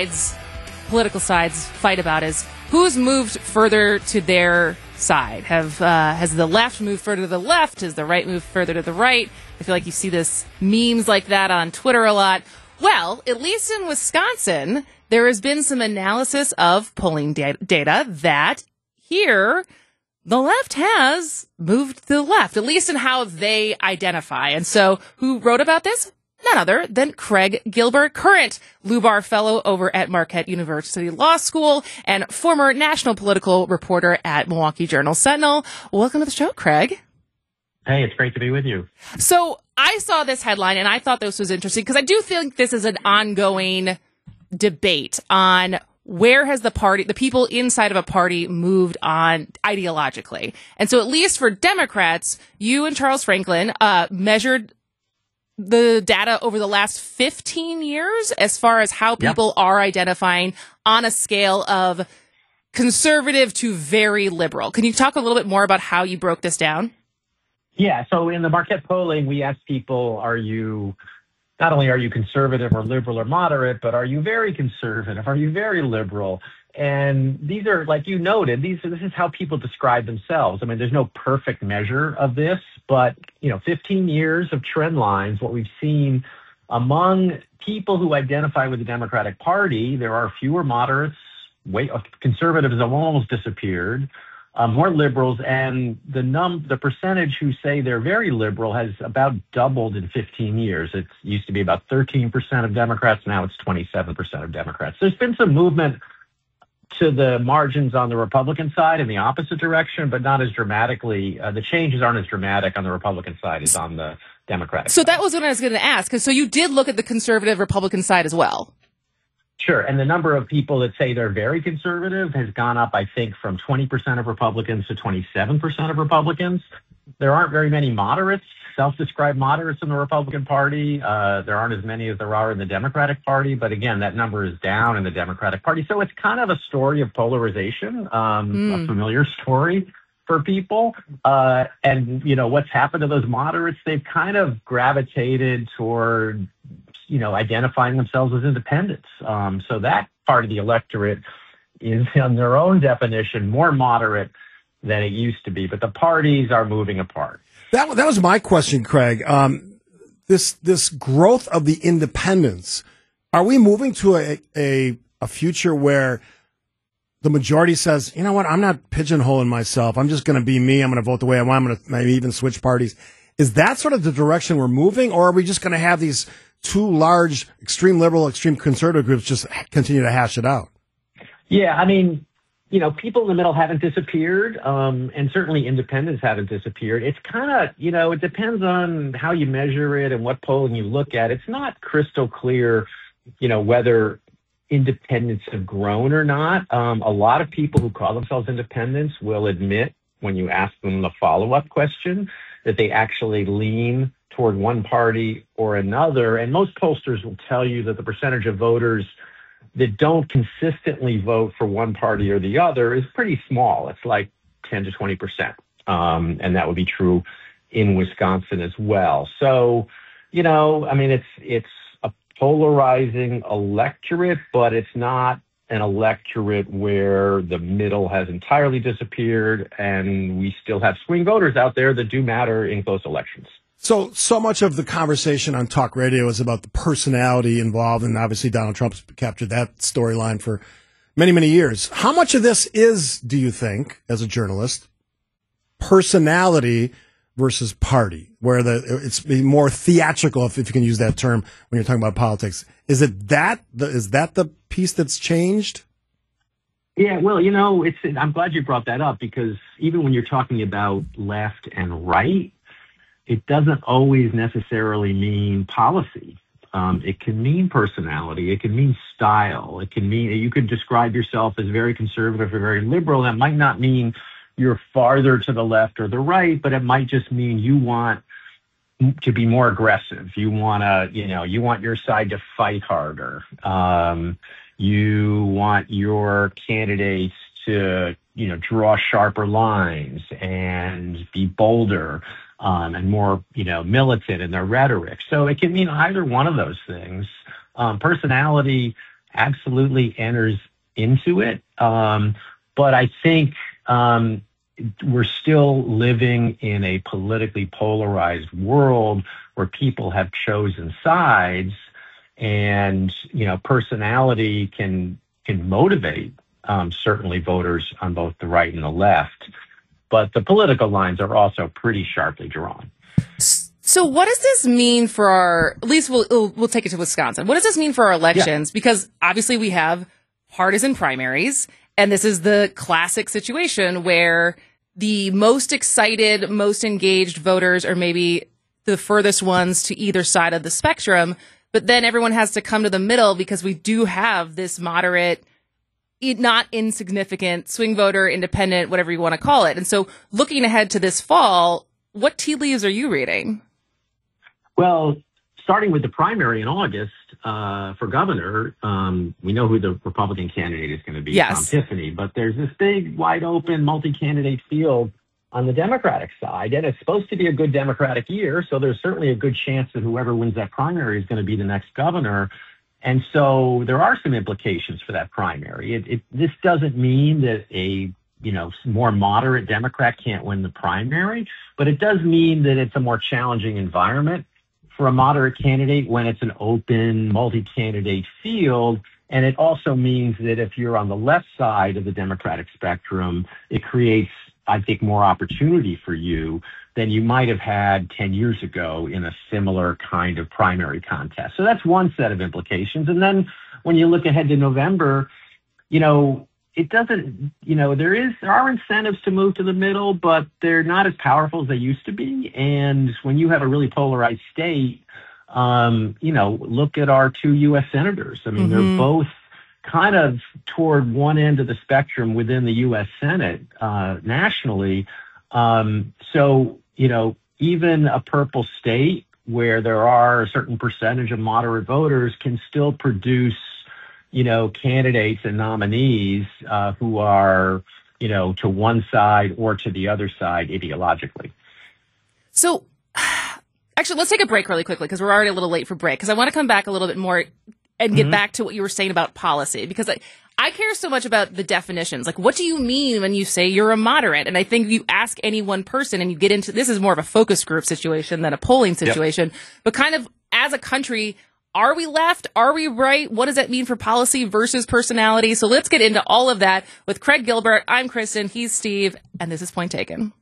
political sides fight about is who's moved further to their side. Has the left moved further to the left? Has the right moved further to the right? I feel like you see this memes like that on Twitter a lot. Well, at least in Wisconsin, there has been some analysis of polling data that here the left has moved to the left, at least in how they identify. And so who wrote about this? None other than Craig Gilbert, current Lubar Fellow over at Marquette University Law School and former national political reporter at Milwaukee Journal-Sentinel. Welcome to the show, Craig. Hey, it's great to be with you. So I saw this headline and I thought this was interesting because I do think this is an ongoing debate on where has the people inside of a party moved on ideologically. And so at least for Democrats, you and Charles Franklin measured the data over the last 15 years as far as how people are identifying on a scale of conservative to very liberal. Can you talk a little bit more about how you broke this down? Yeah, so in the Marquette polling, we asked people, not only are you conservative or liberal or moderate, but are you very conservative? Are you very liberal? And these are, like you noted, this is how people describe themselves. I mean, there's no perfect measure of this, but 15 years of trend lines, what we've seen among people who identify with the Democratic Party, there are fewer moderates. Conservatives have almost disappeared. more liberals, and the percentage who say they're very liberal has about doubled in 15 years. It used to be about 13% of Democrats. Now it's 27% of Democrats. There's been some movement to the margins on the Republican side in the opposite direction, but not as dramatically. The changes aren't as dramatic on the Republican side as on the Democratic side. So that was what I was going to ask. So you did look at the conservative Republican side as well. Sure. And the number of people that say they're very conservative has gone up, I think, from 20% of Republicans to 27% of Republicans. There aren't very many moderates, self-described moderates in the Republican Party. There aren't as many as there are in the Democratic Party. But again, that number is down in the Democratic Party. So it's kind of a story of polarization, a familiar story for people. And, you know, what's happened to those moderates? They've kind of gravitated toward, you know, identifying themselves as independents. So that part of the electorate is, on their own definition, more moderate than it used to be. But the parties are moving apart. That was my question, Craig. This growth of the independents, are we moving to a future where the majority says, you know what, I'm not pigeonholing myself. I'm just going to be me. I'm going to vote the way I want. I'm going to maybe even switch parties. Is that sort of the direction we're moving, or are we just going to have these two large, extreme liberal, extreme conservative groups just continue to hash it out? Yeah, I mean, you know, people in the middle haven't disappeared, and certainly independents haven't disappeared. It's kind of, you know, it depends on how you measure it and what polling you look at. It's not crystal clear, you know, whether independents have grown or not. A lot of people who call themselves independents will admit, when you ask them the follow-up question, that they actually lean toward one party or another. And most pollsters will tell you that the percentage of voters that don't consistently vote for one party or the other is pretty small. It's like 10 to 20%. And that would be true in Wisconsin as well. So, you know, I mean, it's a polarizing electorate, but it's not an electorate where the middle has entirely disappeared, and we still have swing voters out there that do matter in close elections. So much of the conversation on talk radio is about the personality involved, and obviously Donald Trump's captured that storyline for many, many years. How much of this is, do you think, as a journalist, personality versus party, where it's more theatrical, if you can use that term when you're talking about politics? Is that the piece that's changed? Yeah, well, you know, I'm glad you brought that up, because even when you're talking about left and right, it doesn't always necessarily mean policy. It can mean personality. It can mean style. It can mean, you could describe yourself as very conservative or very liberal. That might not mean you're farther to the left or the right, but it might just mean you want to be more aggressive. You want to, you know, you want your side to fight harder. You want your candidates to, you know, draw sharper lines and be bolder. And more, you know, militant in their rhetoric. So it can mean either one of those things. Personality absolutely enters into it. But I think we're still living in a politically polarized world where people have chosen sides, and, you know, personality can motivate certainly voters on both the right and the left. But the political lines are also pretty sharply drawn. So what does this mean for our, at least we'll take it to Wisconsin. What does this mean for our elections? Yeah. Because obviously we have partisan primaries, and this is the classic situation where the most excited, most engaged voters are maybe the furthest ones to either side of the spectrum, but then everyone has to come to the middle because we do have this moderate, not insignificant swing voter, independent, whatever you want to call it. And so looking ahead to this fall, what tea leaves are you reading? Well, starting with the primary in August for governor, we know who the Republican candidate is going to be, yes. Tom Tiffany, but there's this big, wide open, multi-candidate field on the Democratic side, and it's supposed to be a good Democratic year, so there's certainly a good chance that whoever wins that primary is going to be the next governor. And so there are some implications for that primary. This doesn't mean that a, you know, more moderate Democrat can't win the primary, but it does mean that it's a more challenging environment for a moderate candidate when it's an open multi-candidate field. And it also means that if you're on the left side of the Democratic spectrum, it creates, I think, more opportunity for you than you might have had 10 years ago in a similar kind of primary contest. So that's one set of implications. And then when you look ahead to November, it doesn't, there are incentives to move to the middle, but they're not as powerful as they used to be. And when you have a really polarized state, look at our two U.S. senators. I mean, they're both kind of toward one end of the spectrum within the U.S. Senate nationally. So, even a purple state where there are a certain percentage of moderate voters can still produce, candidates and nominees who are, to one side or to the other side ideologically. So, actually, let's take a break really quickly because we're already a little late for break, because I want to come back a little bit more and get back to what you were saying about policy, because I care so much about the definitions. Like, what do you mean when you say you're a moderate? And I think you ask any one person and you get into, this is more of a focus group situation than a polling situation, but kind of as a country, are we left? Are we right? What does that mean for policy versus personality? So let's get into all of that with Craig Gilbert. I'm Kristen. He's Steve. And this is Point Taken.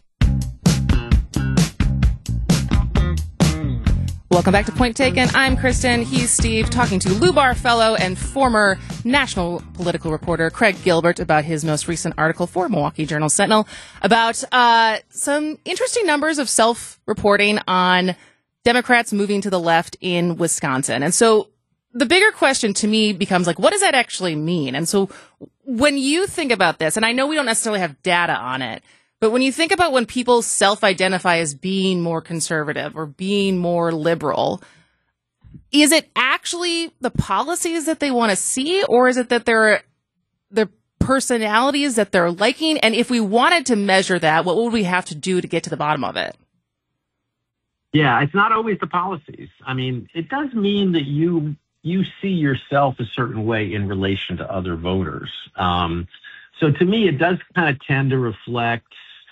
Welcome back to Point Taken. I'm Kristen. He's Steve, talking to Lubar Fellow and former national political reporter Craig Gilbert about his most recent article for Milwaukee Journal Sentinel about some interesting numbers of self-reporting on Democrats moving to the left in Wisconsin. And so the bigger question to me becomes, like, what does that actually mean? And so when you think about this, and I know we don't necessarily have data on it, but when you think about when people self-identify as being more conservative or being more liberal, is it actually the policies that they want to see, or is it that their personalities that they're liking? And if we wanted to measure that, what would we have to do to get to the bottom of it? Yeah, it's not always the policies. I mean, it does mean that you see yourself a certain way in relation to other voters. So to me, it does kind of tend to reflect,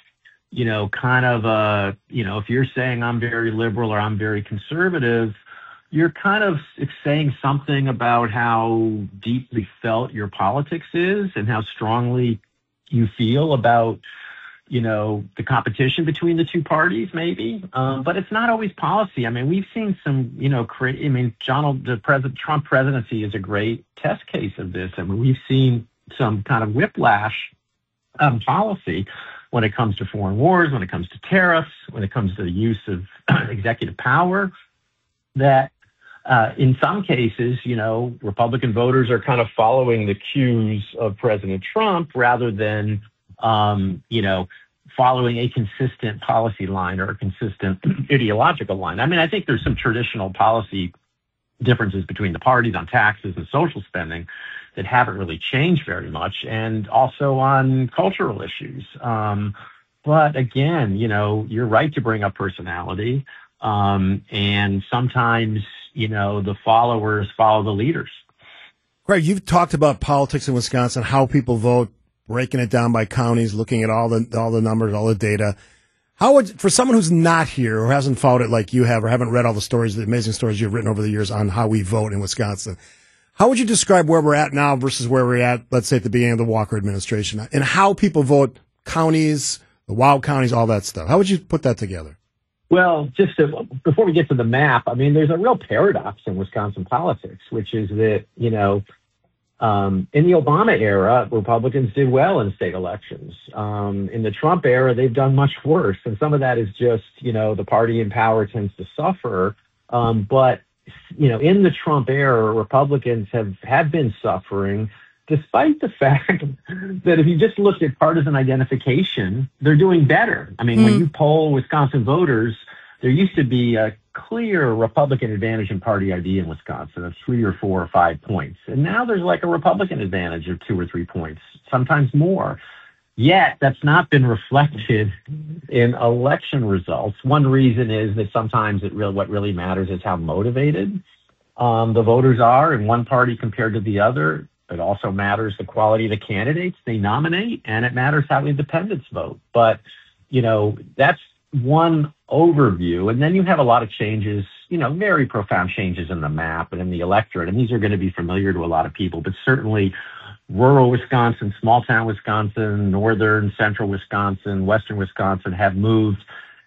if you're saying I'm very liberal or I'm very conservative, you're kind of saying something about how deeply felt your politics is and how strongly you feel about, the competition between the two parties, maybe. But it's not always policy. I mean, we've seen some, Trump presidency is a great test case of this. I mean, we've seen some kind of whiplash policy when it comes to foreign wars, when it comes to tariffs, when it comes to the use of executive power, that in some cases, Republican voters are kind of following the cues of President Trump rather than, following a consistent policy line or a consistent ideological line. I mean, I think there's some traditional policy differences between the parties on taxes and social spending that haven't really changed very much, and also on cultural issues. But again, you're right to bring up personality. And sometimes, the followers follow the leaders. Craig, you've talked about politics in Wisconsin, how people vote, breaking it down by counties, looking at all the numbers, all the data. How would, for someone who's not here or hasn't followed it like you have, or haven't read all the stories, the amazing stories you've written over the years on how we vote in Wisconsin, how would you describe where we're at now versus where we're at, let's say, at the beginning of the Walker administration, and how people vote, counties, the wild counties, all that stuff? How would you put that together? Well, before we get to the map, I mean, there's a real paradox in Wisconsin politics, which is that, in the Obama era, Republicans did well in state elections. In the Trump era, they've done much worse. And some of that is just, the party in power tends to suffer. But in the Trump era, Republicans have been suffering, despite the fact that if you just look at partisan identification, they're doing better. I mean, when you poll Wisconsin voters, there used to be a clear Republican advantage in party ID in Wisconsin of 3 or 4 or 5 points. And now there's like a Republican advantage of 2 or 3 points, sometimes more. Yet that's not been reflected in election results. One reason is that sometimes what really matters is how motivated the voters are in one party compared to the other. It also matters the quality of the candidates they nominate, and it matters how independents vote. But, that's one overview. And then you have a lot of changes, very profound changes in the map and in the electorate. And these are going to be familiar to a lot of people, but certainly rural Wisconsin, small town Wisconsin, northern, central Wisconsin, western Wisconsin have moved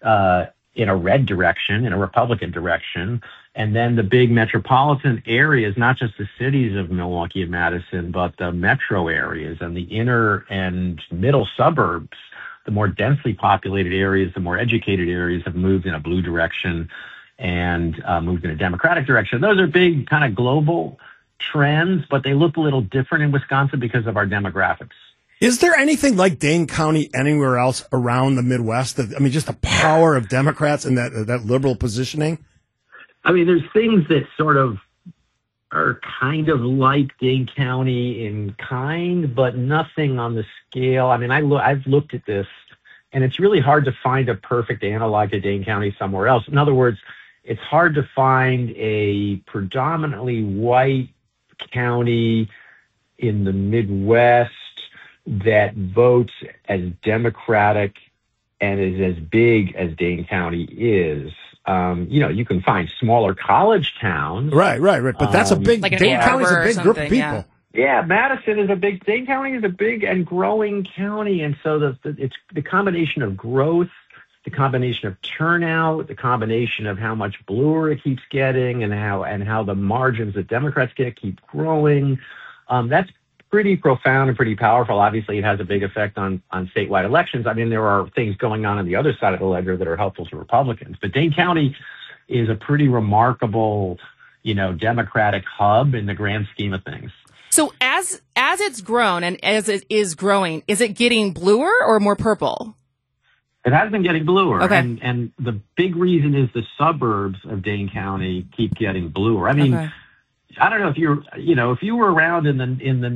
in a red direction, in a Republican direction. And then the big metropolitan areas, not just the cities of Milwaukee and Madison, but the metro areas and the inner and middle suburbs, the more densely populated areas, the more educated areas have moved in a blue direction and moved in a Democratic direction. Those are big kind of global trends, but they look a little different in Wisconsin because of our demographics. Is there anything like Dane County anywhere else around the Midwest? Just the power of Democrats and that liberal positioning? I mean, there's things that sort of are kind of like Dane County in kind, but nothing on the scale. I mean, I've looked at this, and it's really hard to find a perfect analog to Dane County somewhere else. In other words, it's hard to find a predominantly white county in the Midwest that votes as Democratic and is as big as Dane County is. You can find smaller college towns. Right. But that's a big, like Dane County is a big group of people. Yeah, Madison is Dane County is a big and growing county. And so it's the combination of growth, the combination of turnout, the combination of how much bluer it keeps getting and how the margins that Democrats get keep growing. That's pretty profound and pretty powerful. Obviously, it has a big effect on statewide elections. I mean, there are things going on the other side of the ledger that are helpful to Republicans. But Dane County is a pretty remarkable, Democratic hub in the grand scheme of things. So as it's grown and as it is growing, is it getting bluer or more purple? It has been getting bluer. Okay. And the big reason is the suburbs of Dane County keep getting bluer. I mean, okay. I don't know if if you were around in the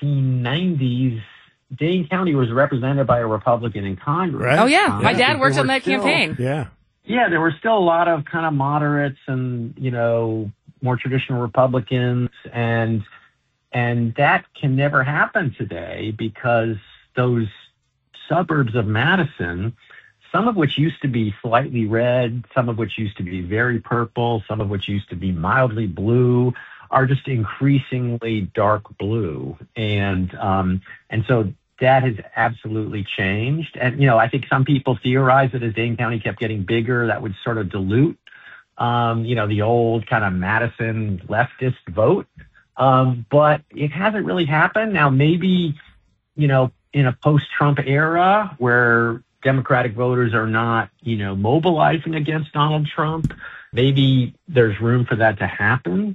1990s, Dane County was represented by a Republican in Congress. Right. Oh yeah, my dad worked on that campaign. Yeah, there were still a lot of kind of moderates and more traditional Republicans, and that can never happen today because those suburbs of Madison, some of which used to be slightly red, some of which used to be very purple, some of which used to be mildly blue, are just increasingly dark blue. And so that has absolutely changed. And, I think some people theorize that as Dane County kept getting bigger, that would sort of dilute, the old kind of Madison leftist vote. But it hasn't really happened. Now, maybe, in a post-Trump era where Democratic voters are not, mobilizing against Donald Trump, maybe there's room for that to happen,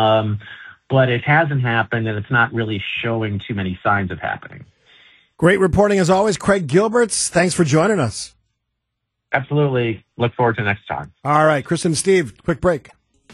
but it hasn't happened, and it's not really showing too many signs of happening. Great reporting as always, Craig Gilberts. Thanks for joining us. Absolutely. Look forward to next time. All right, Kristen and Steve, quick break.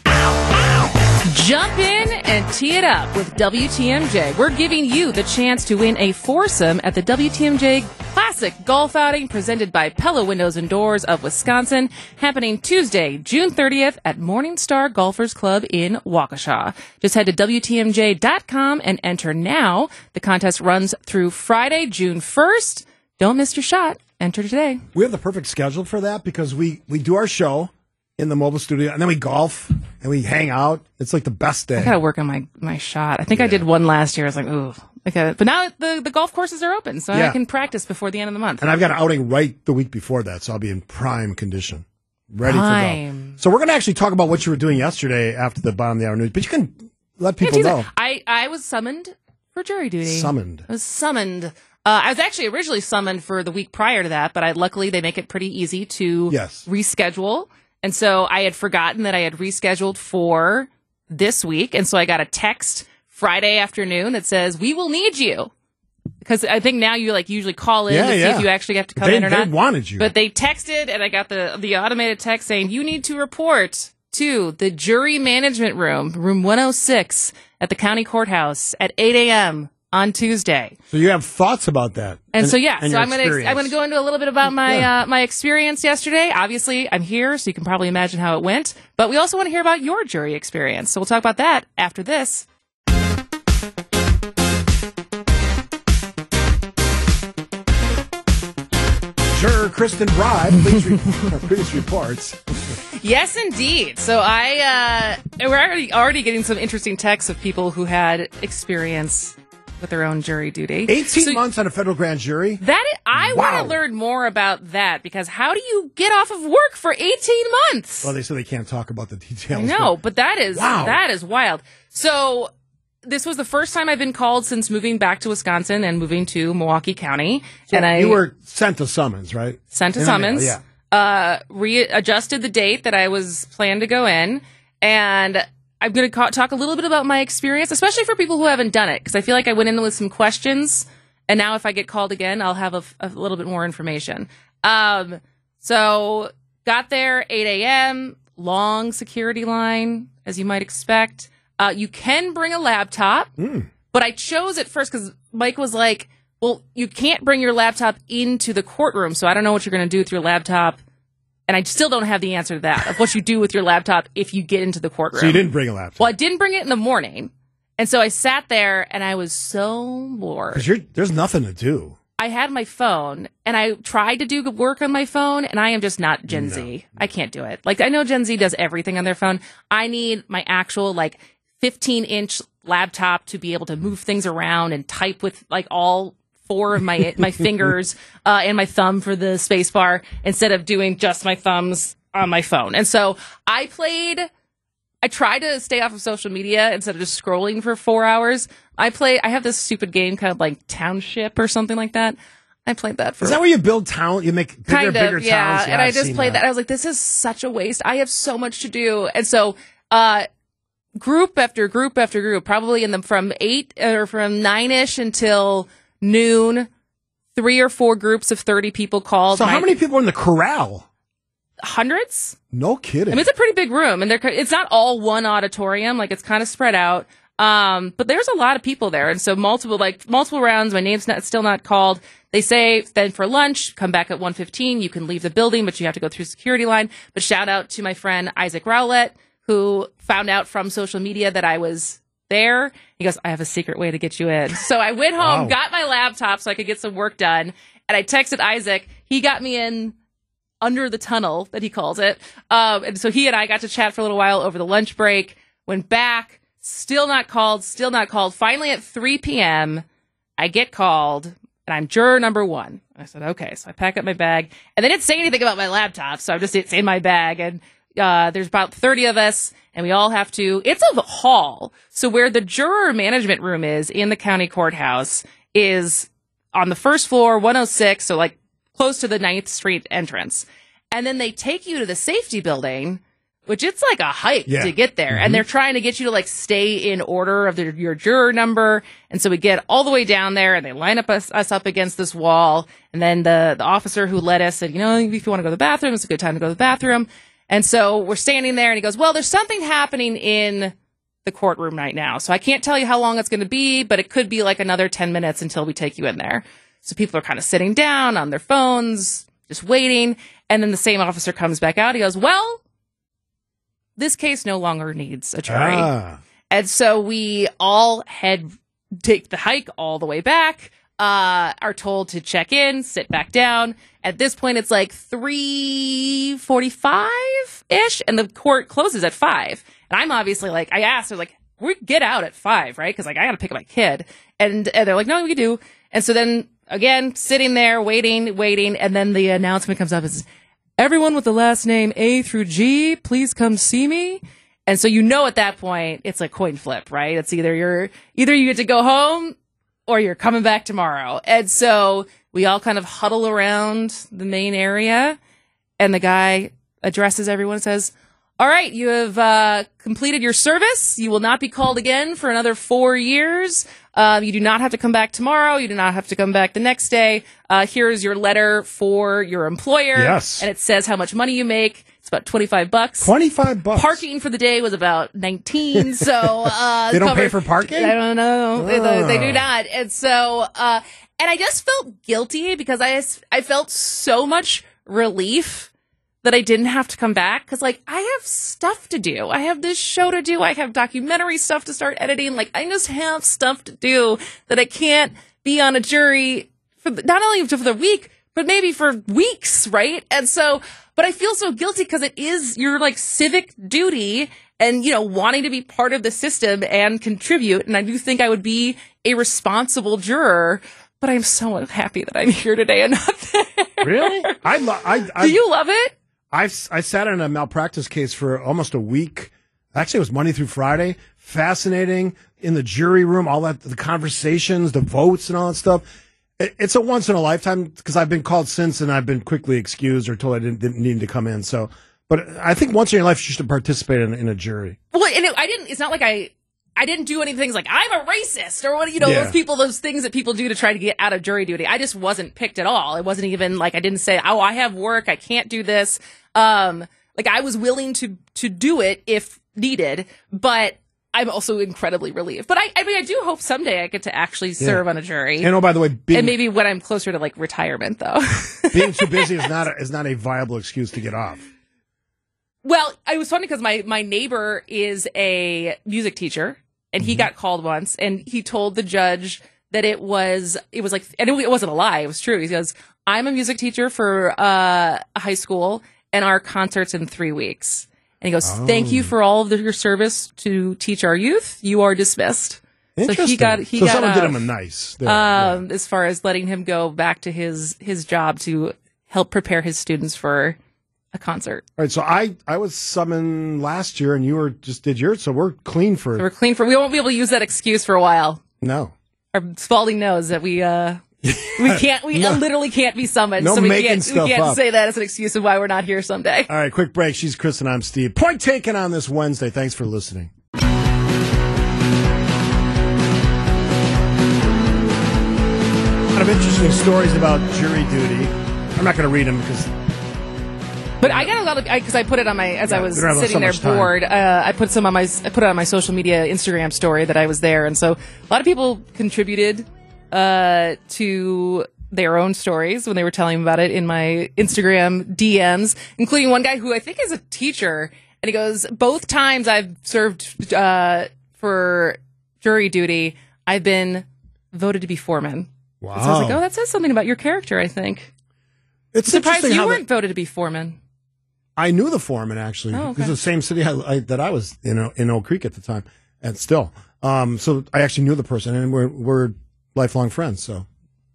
Jump in and tee it up with WTMJ. We're giving you the chance to win a foursome at the WTMJ Classic Golf Outing presented by Pella Windows and Doors of Wisconsin, happening Tuesday, June 30th at Morningstar Golfers Club in Waukesha. Just head to WTMJ.com and enter now. The contest runs through Friday, June 1st. Don't miss your shot. Enter today. We have the perfect schedule for that because we do our show in the mobile studio, and then we golf, and we hang out. It's like the best day. I gotta work on my shot. I think I did one last year. I was like, ooh. Okay. But now the golf courses are open, so I can practice before the end of the month. And I've got an outing right the week before that, so I'll be in prime condition, ready for golf. So we're going to actually talk about what you were doing yesterday after the bottom of the hour news, but you can let people know. I was summoned for jury duty. Summoned. I was summoned. I was actually originally summoned for the week prior to that, but luckily they make it pretty easy to reschedule. And so I had forgotten that I had rescheduled for this week. And so I got a text Friday afternoon that says, we will need you. Because I think now you usually call in to see if you actually have to come in or not. They wanted you. But they texted, and I got the automated text saying, you need to report to the jury management room, room 106 at the county courthouse at 8 a.m. on Tuesday. So you have thoughts about that. And so I'm going to go into a little bit about my experience yesterday. Obviously, I'm here, so you can probably imagine how it went. But we also want to hear about your jury experience. So we'll talk about that after this. Sure, Kristen Bride, police reports. Yes, indeed. So we're already getting some interesting texts of people who had experience with their own jury duty. 18 months on a federal grand jury? I want to learn more about that, because how do you get off of work for 18 months? Well, they said they can't talk about the details. No, but that is wild. So this was the first time I've been called since moving back to Wisconsin and moving to Milwaukee County. So you were sent a summons, right? Sent a summons. Yeah. Readjusted the date that I was planned to go in, and I'm going to talk a little bit about my experience, especially for people who haven't done it, because I feel like I went in with some questions, and now if I get called again, I'll have a little bit more information. So got there 8 a.m., long security line, as you might expect. You can bring a laptop, but I chose it first because Mike was like, well, you can't bring your laptop into the courtroom, so I don't know what you're going to do with your laptop. And I still don't have the answer to that, of what you do with your laptop if you get into the courtroom. So you didn't bring a laptop? Well, I didn't bring it in the morning. And so I sat there, and I was so bored. Because there's nothing to do. I had my phone, and I tried to do work on my phone, and I am just not Gen Z. I can't do it. Like, I know Gen Z does everything on their phone. I need my actual, 15-inch laptop to be able to move things around and type with, all four of my fingers and my thumb for the space bar, instead of doing just my thumbs on my phone. And so I tried to stay off of social media instead of just scrolling for 4 hours. I have this stupid game kind of like Township or something like that. I played that for... Is that where you build town? You make bigger towns? Yeah, and I just played that. I was like, this is such a waste. I have so much to do. And so, group after group after group, probably from 9-ish until noon, 3 or 4 groups of 30 people called. So how many people are in the corral? Hundreds? No kidding. I mean, it's a pretty big room, and it's not all one auditorium. It's kind of spread out. But there's a lot of people there, and so multiple rounds. My name's still not called. They say then for lunch, come back at 1:15. You can leave the building, but you have to go through security line. But shout out to my friend Isaac Rowlett, who found out from social media that I was there. He goes, I have a secret way to get you in. So I went home, got my laptop so I could get some work done, and I texted Isaac. He got me in under the tunnel, that he calls it. And so he and I got to chat for a little while over the lunch break, went back, still not called. Finally at 3 p.m., I get called, and I'm juror number 1. I said, okay. So I pack up my bag, and they didn't say anything about my laptop, so it's in my bag, and there's about 30 of us, and we all have to... It's a hall. So where the juror management room is in the county courthouse is on the first floor, 106, so close to the 9th Street entrance. And then they take you to the safety building, which it's a hike to get there. Mm-hmm. And they're trying to get you to stay in order of your juror number. And so we get all the way down there, and they line up us up against this wall. And then the officer who led us said, if you want to go to the bathroom, it's a good time to go to the bathroom. And so we're standing there, and he goes, well, there's something happening in the courtroom right now. So I can't tell you how long it's going to be, but it could be another 10 minutes until we take you in there. So people are kind of sitting down on their phones, just waiting. And then the same officer comes back out. He goes, well, this case no longer needs a jury. And so we all take the hike all the way back, are told to check in, sit back down. At this point, it's 3:45-ish, and the court closes at 5. And I'm obviously I asked, they're we get out at 5, right? Because I got to pick up my kid. And they're like, no, we do. And so then, again, sitting there, waiting, and then the announcement comes up as, everyone with the last name A through G, please come see me. And so at that point, it's a coin flip, right? It's either you get to go home or you're coming back tomorrow. And so we all kind of huddle around the main area, and the guy addresses everyone and says, all right, you have completed your service. You will not be called again for another 4 years. You do not have to come back tomorrow. You do not have to come back the next day. Here is your letter for your employer. Yes. And it says how much money you make. It's about $25. $25. Parking for the day was about $19. So they don't pay for parking? I don't know. They do not. And so and I just felt guilty because I felt so much relief that I didn't have to come back, because I have stuff to do. I have this show to do. I have documentary stuff to start editing. I just have stuff to do that I can't be on a jury for not only for the week, but maybe for weeks, right? And so, but I feel so guilty because it is your like civic duty and, wanting to be part of the system and contribute. And I do think I would be a responsible juror, but I'm so happy that I'm here today and not there. Really? Do you love it? I sat in a malpractice case for almost a week. Actually, it was Monday through Friday. Fascinating in the jury room, all that, the conversations, the votes and all that stuff. It's a once in a lifetime because I've been called since and I've been quickly excused or told I didn't need to come in. So, but I think once in your life you should participate in a jury. Well, and it's not like I didn't do any things like I'm a racist or what, those things that people do to try to get out of jury duty. I just wasn't picked at all. It wasn't even like I didn't say, oh, I have work, I can't do this. Like I was willing to do it if needed, but I'm also incredibly relieved. But I do hope someday I get to actually serve on a jury. And by the way, and maybe when I'm closer to like retirement, though. Being too busy is not a viable excuse to get off. Well, it was funny because my neighbor is a music teacher, and he got called once, and he told the judge that it was like, and it wasn't a lie, it was true. He goes, "I'm a music teacher for a high school, and our concert's in 3 weeks." And he goes, "Thank you for all of your service to teach our youth. You are dismissed." Interesting. So someone did him a nice. As far as letting him go back to his job to help prepare his students for a concert. All right. So I was summoned last year, and you just did yours. So we're clean for. We won't be able to use that excuse for a while. No. Our Spalding knows that we literally can't be summoned. No, so we can't say that as an excuse of why we're not here someday. All right, quick break. She's Chris and I'm Steve. Point taken on this Wednesday. Thanks for listening. A lot of interesting stories about jury duty. I'm not going to read them But I got a lot of, because I put it on I was sitting there bored, I put it on my social media Instagram story that I was there. And so a lot of people contributed to their own stories when they were telling me about it in my Instagram DMs, including one guy who I think is a teacher. And he goes, both times I've served for jury duty, I've been voted to be foreman. Wow. And so I was like, oh, that says something about your character, I think. It's surprised you weren't voted to be foreman. I knew the foreman, actually. Oh, okay. It was the same city that I was in Oak Creek at the time, and still. So I actually knew the person, and we're lifelong friends. So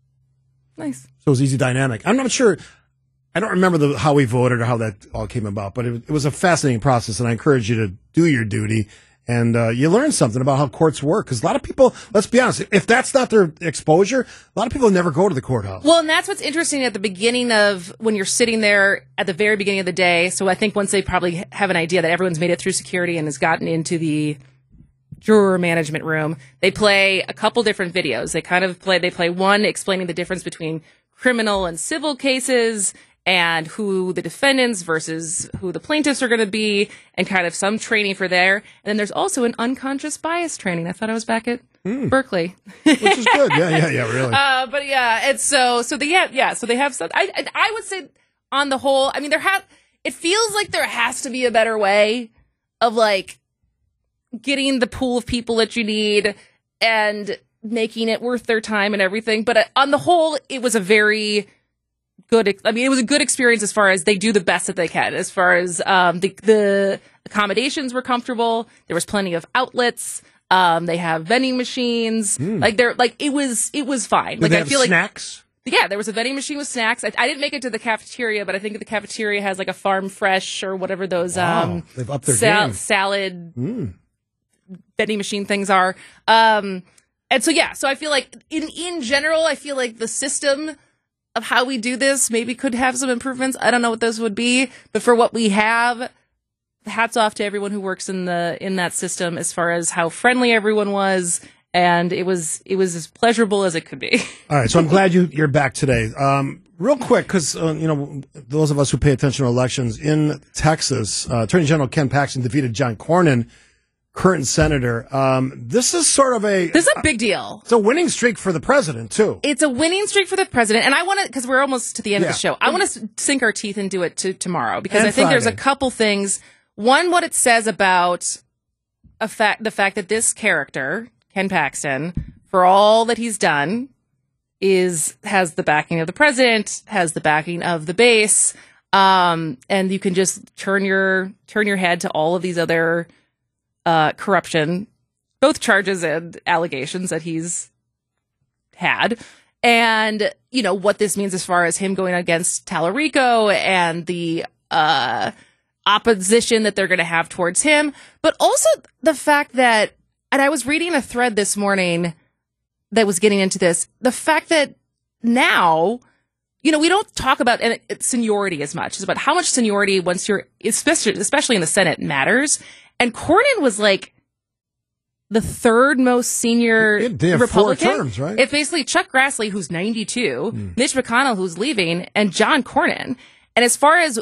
nice. So it was easy dynamic. I'm not sure. I don't remember how we voted or how that all came about, but it was a fascinating process, and I encourage you to do your duty. And you learn something about how courts work. Because a lot of people, let's be honest, if that's not their exposure, a lot of people never go to the courthouse. Well, and that's what's interesting at the beginning of when you're sitting there at the very beginning of the day. So I think once they probably have an idea that everyone's made it through security and has gotten into the juror management room, they play a couple different videos. They play one explaining the difference between criminal and civil cases, and who the defendants versus who the plaintiffs are going to be, and kind of some training for there. And then there's also an unconscious bias training. I thought I was back at Berkeley. Which is good. Yeah, really. But yeah, it's so they have some, I would say on the whole, I mean, it feels like there has to be a better way of like getting the pool of people that you need and making it worth their time and everything. But on the whole, it was a very good. I mean, it was a good experience as far as they do the best that they can. As far as the accommodations were comfortable, there was plenty of outlets. They have vending machines. It was fine. Did they have snacks? Yeah, there was a vending machine with snacks. I didn't make it to the cafeteria, but I think the cafeteria has like a Farm Fresh or whatever those they've upped their game. Salad vending machine things are. And so so I feel like in general, I feel like the system of how we do this maybe could have some improvements. I don't know what those would be, but for what we have, hats off to everyone who works in that system as far as how friendly everyone was, and it was as pleasurable as it could be. All right, so I'm glad you're back today. Real quick, because those of us who pay attention to elections in Texas, Attorney General Ken Paxton defeated John Cornyn, current senator. This is sort of a big deal. It's a winning streak for the president too. It's a winning streak for the president, and I want to, because we're almost to the end of the show, I want to sink our teeth into it tomorrow, because I think Friday. There's a couple things. One, what it says about the fact that this character, Ken Paxton, for all that he's done, has the backing of the president, has the backing of the base, and you can just turn your head to all of these other corruption, both charges and allegations that he's had. And, what this means as far as him going against Tallarico and the opposition that they're going to have towards him. But also the fact that, and I was reading a thread this morning that was getting into this, the fact that now, we don't talk about seniority as much. It's about how much seniority once you're, especially in the Senate, matters. And Cornyn was like the third most senior Republican. 4 terms, right? It's basically Chuck Grassley, who's 92, Mitch McConnell, who's leaving, and John Cornyn. And as far as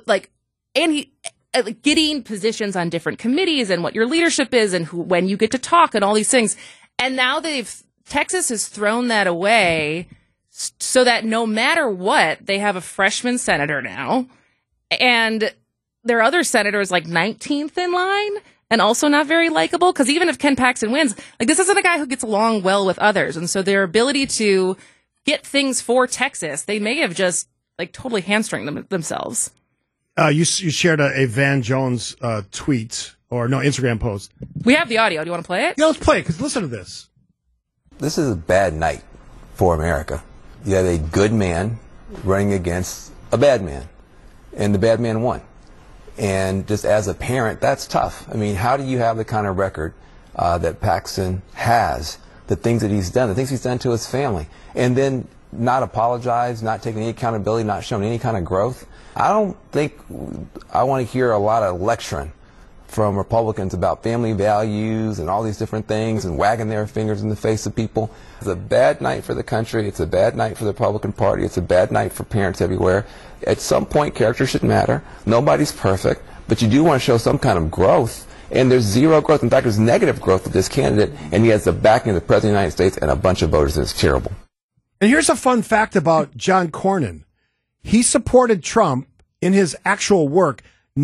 getting positions on different committees and what your leadership is and when you get to talk and all these things. And now Texas has thrown that away so that no matter what, they have a freshman senator now. And their other senators like 19th in line. And also not very likable, because even if Ken Paxton wins, this isn't a guy who gets along well with others. And so their ability to get things for Texas, they may have just totally hamstringed themselves. You shared a Van Jones tweet, Instagram post. We have the audio. Do you want to play it? Yeah, let's play it, because listen to this. This is a bad night for America. You have a good man running against a bad man, and the bad man won. And just as a parent, that's tough. I mean, how do you have the kind of record that Paxton has, the things that he's done, the things he's done to his family, and then not apologize, not taking any accountability, not showing any kind of growth? I don't think I want to hear a lot of lecturing from Republicans about family values and all these different things and wagging their fingers in the face of people. It's a bad night for the country. It's a bad night for the Republican Party. It's a bad night for parents everywhere. At some point, character should matter. Nobody's perfect, but you do want to show some kind of growth, and there's zero growth. In fact, there's negative growth with this candidate, and he has the backing of the President of the United States and a bunch of voters, and it's terrible. And here's a fun fact about John Cornyn. He supported Trump in his actual work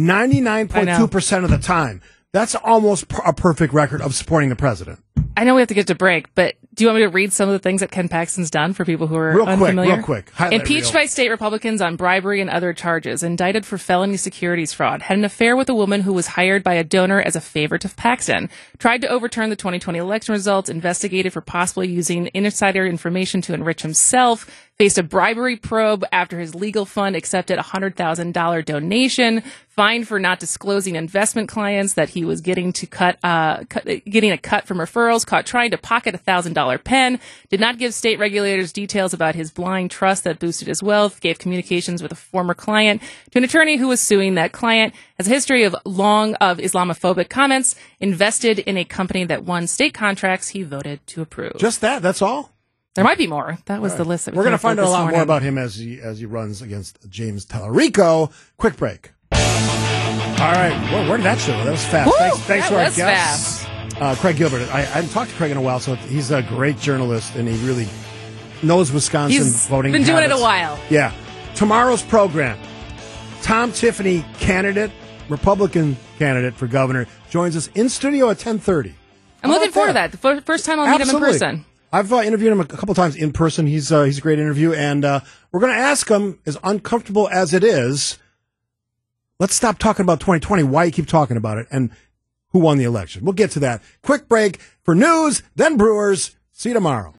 99.2% of the time. That's almost a perfect record of supporting the president. I know we have to get to break, but do you want me to read some of the things that Ken Paxton's done for people who are unfamiliar? Real quick. Impeached by state Republicans on bribery and other charges. Indicted for felony securities fraud. Had an affair with a woman who was hired by a donor as a favorite of Paxton. Tried to overturn the 2020 election results. Investigated for possibly using insider information to enrich himself. Faced a bribery probe after his legal fund accepted a $100,000 donation. Fined for not disclosing investment clients that he was getting a cut from referrals. Caught trying to pocket a $1,000 pen. Did not give state regulators details about his blind trust that boosted his wealth. Gave communications with a former client to an attorney who was suing that client. Has a history of Islamophobic comments. Invested in a company that won state contracts he voted to approve. Just that? That's all? There might be more. That was the list that we're going to find out a lot more about him as he runs against James Tallarico. Quick break. All right. Well, where did that show? That was fast. Woo! Thanks to our guests. Craig Gilbert. I haven't talked to Craig in a while, so he's a great journalist, and he really knows Wisconsin voting habits. Been doing it a while. Yeah. Tomorrow's program, Tom Tiffany, Republican candidate for governor, joins us in studio at 10:30. I'm looking forward to that. The first time I'll meet him in person. I've interviewed him a couple times in person. He's a great interview, and we're going to ask him, as uncomfortable as it is, let's stop talking about 2020, why you keep talking about it, and who won the election. We'll get to that. Quick break for news, then Brewers. See you tomorrow.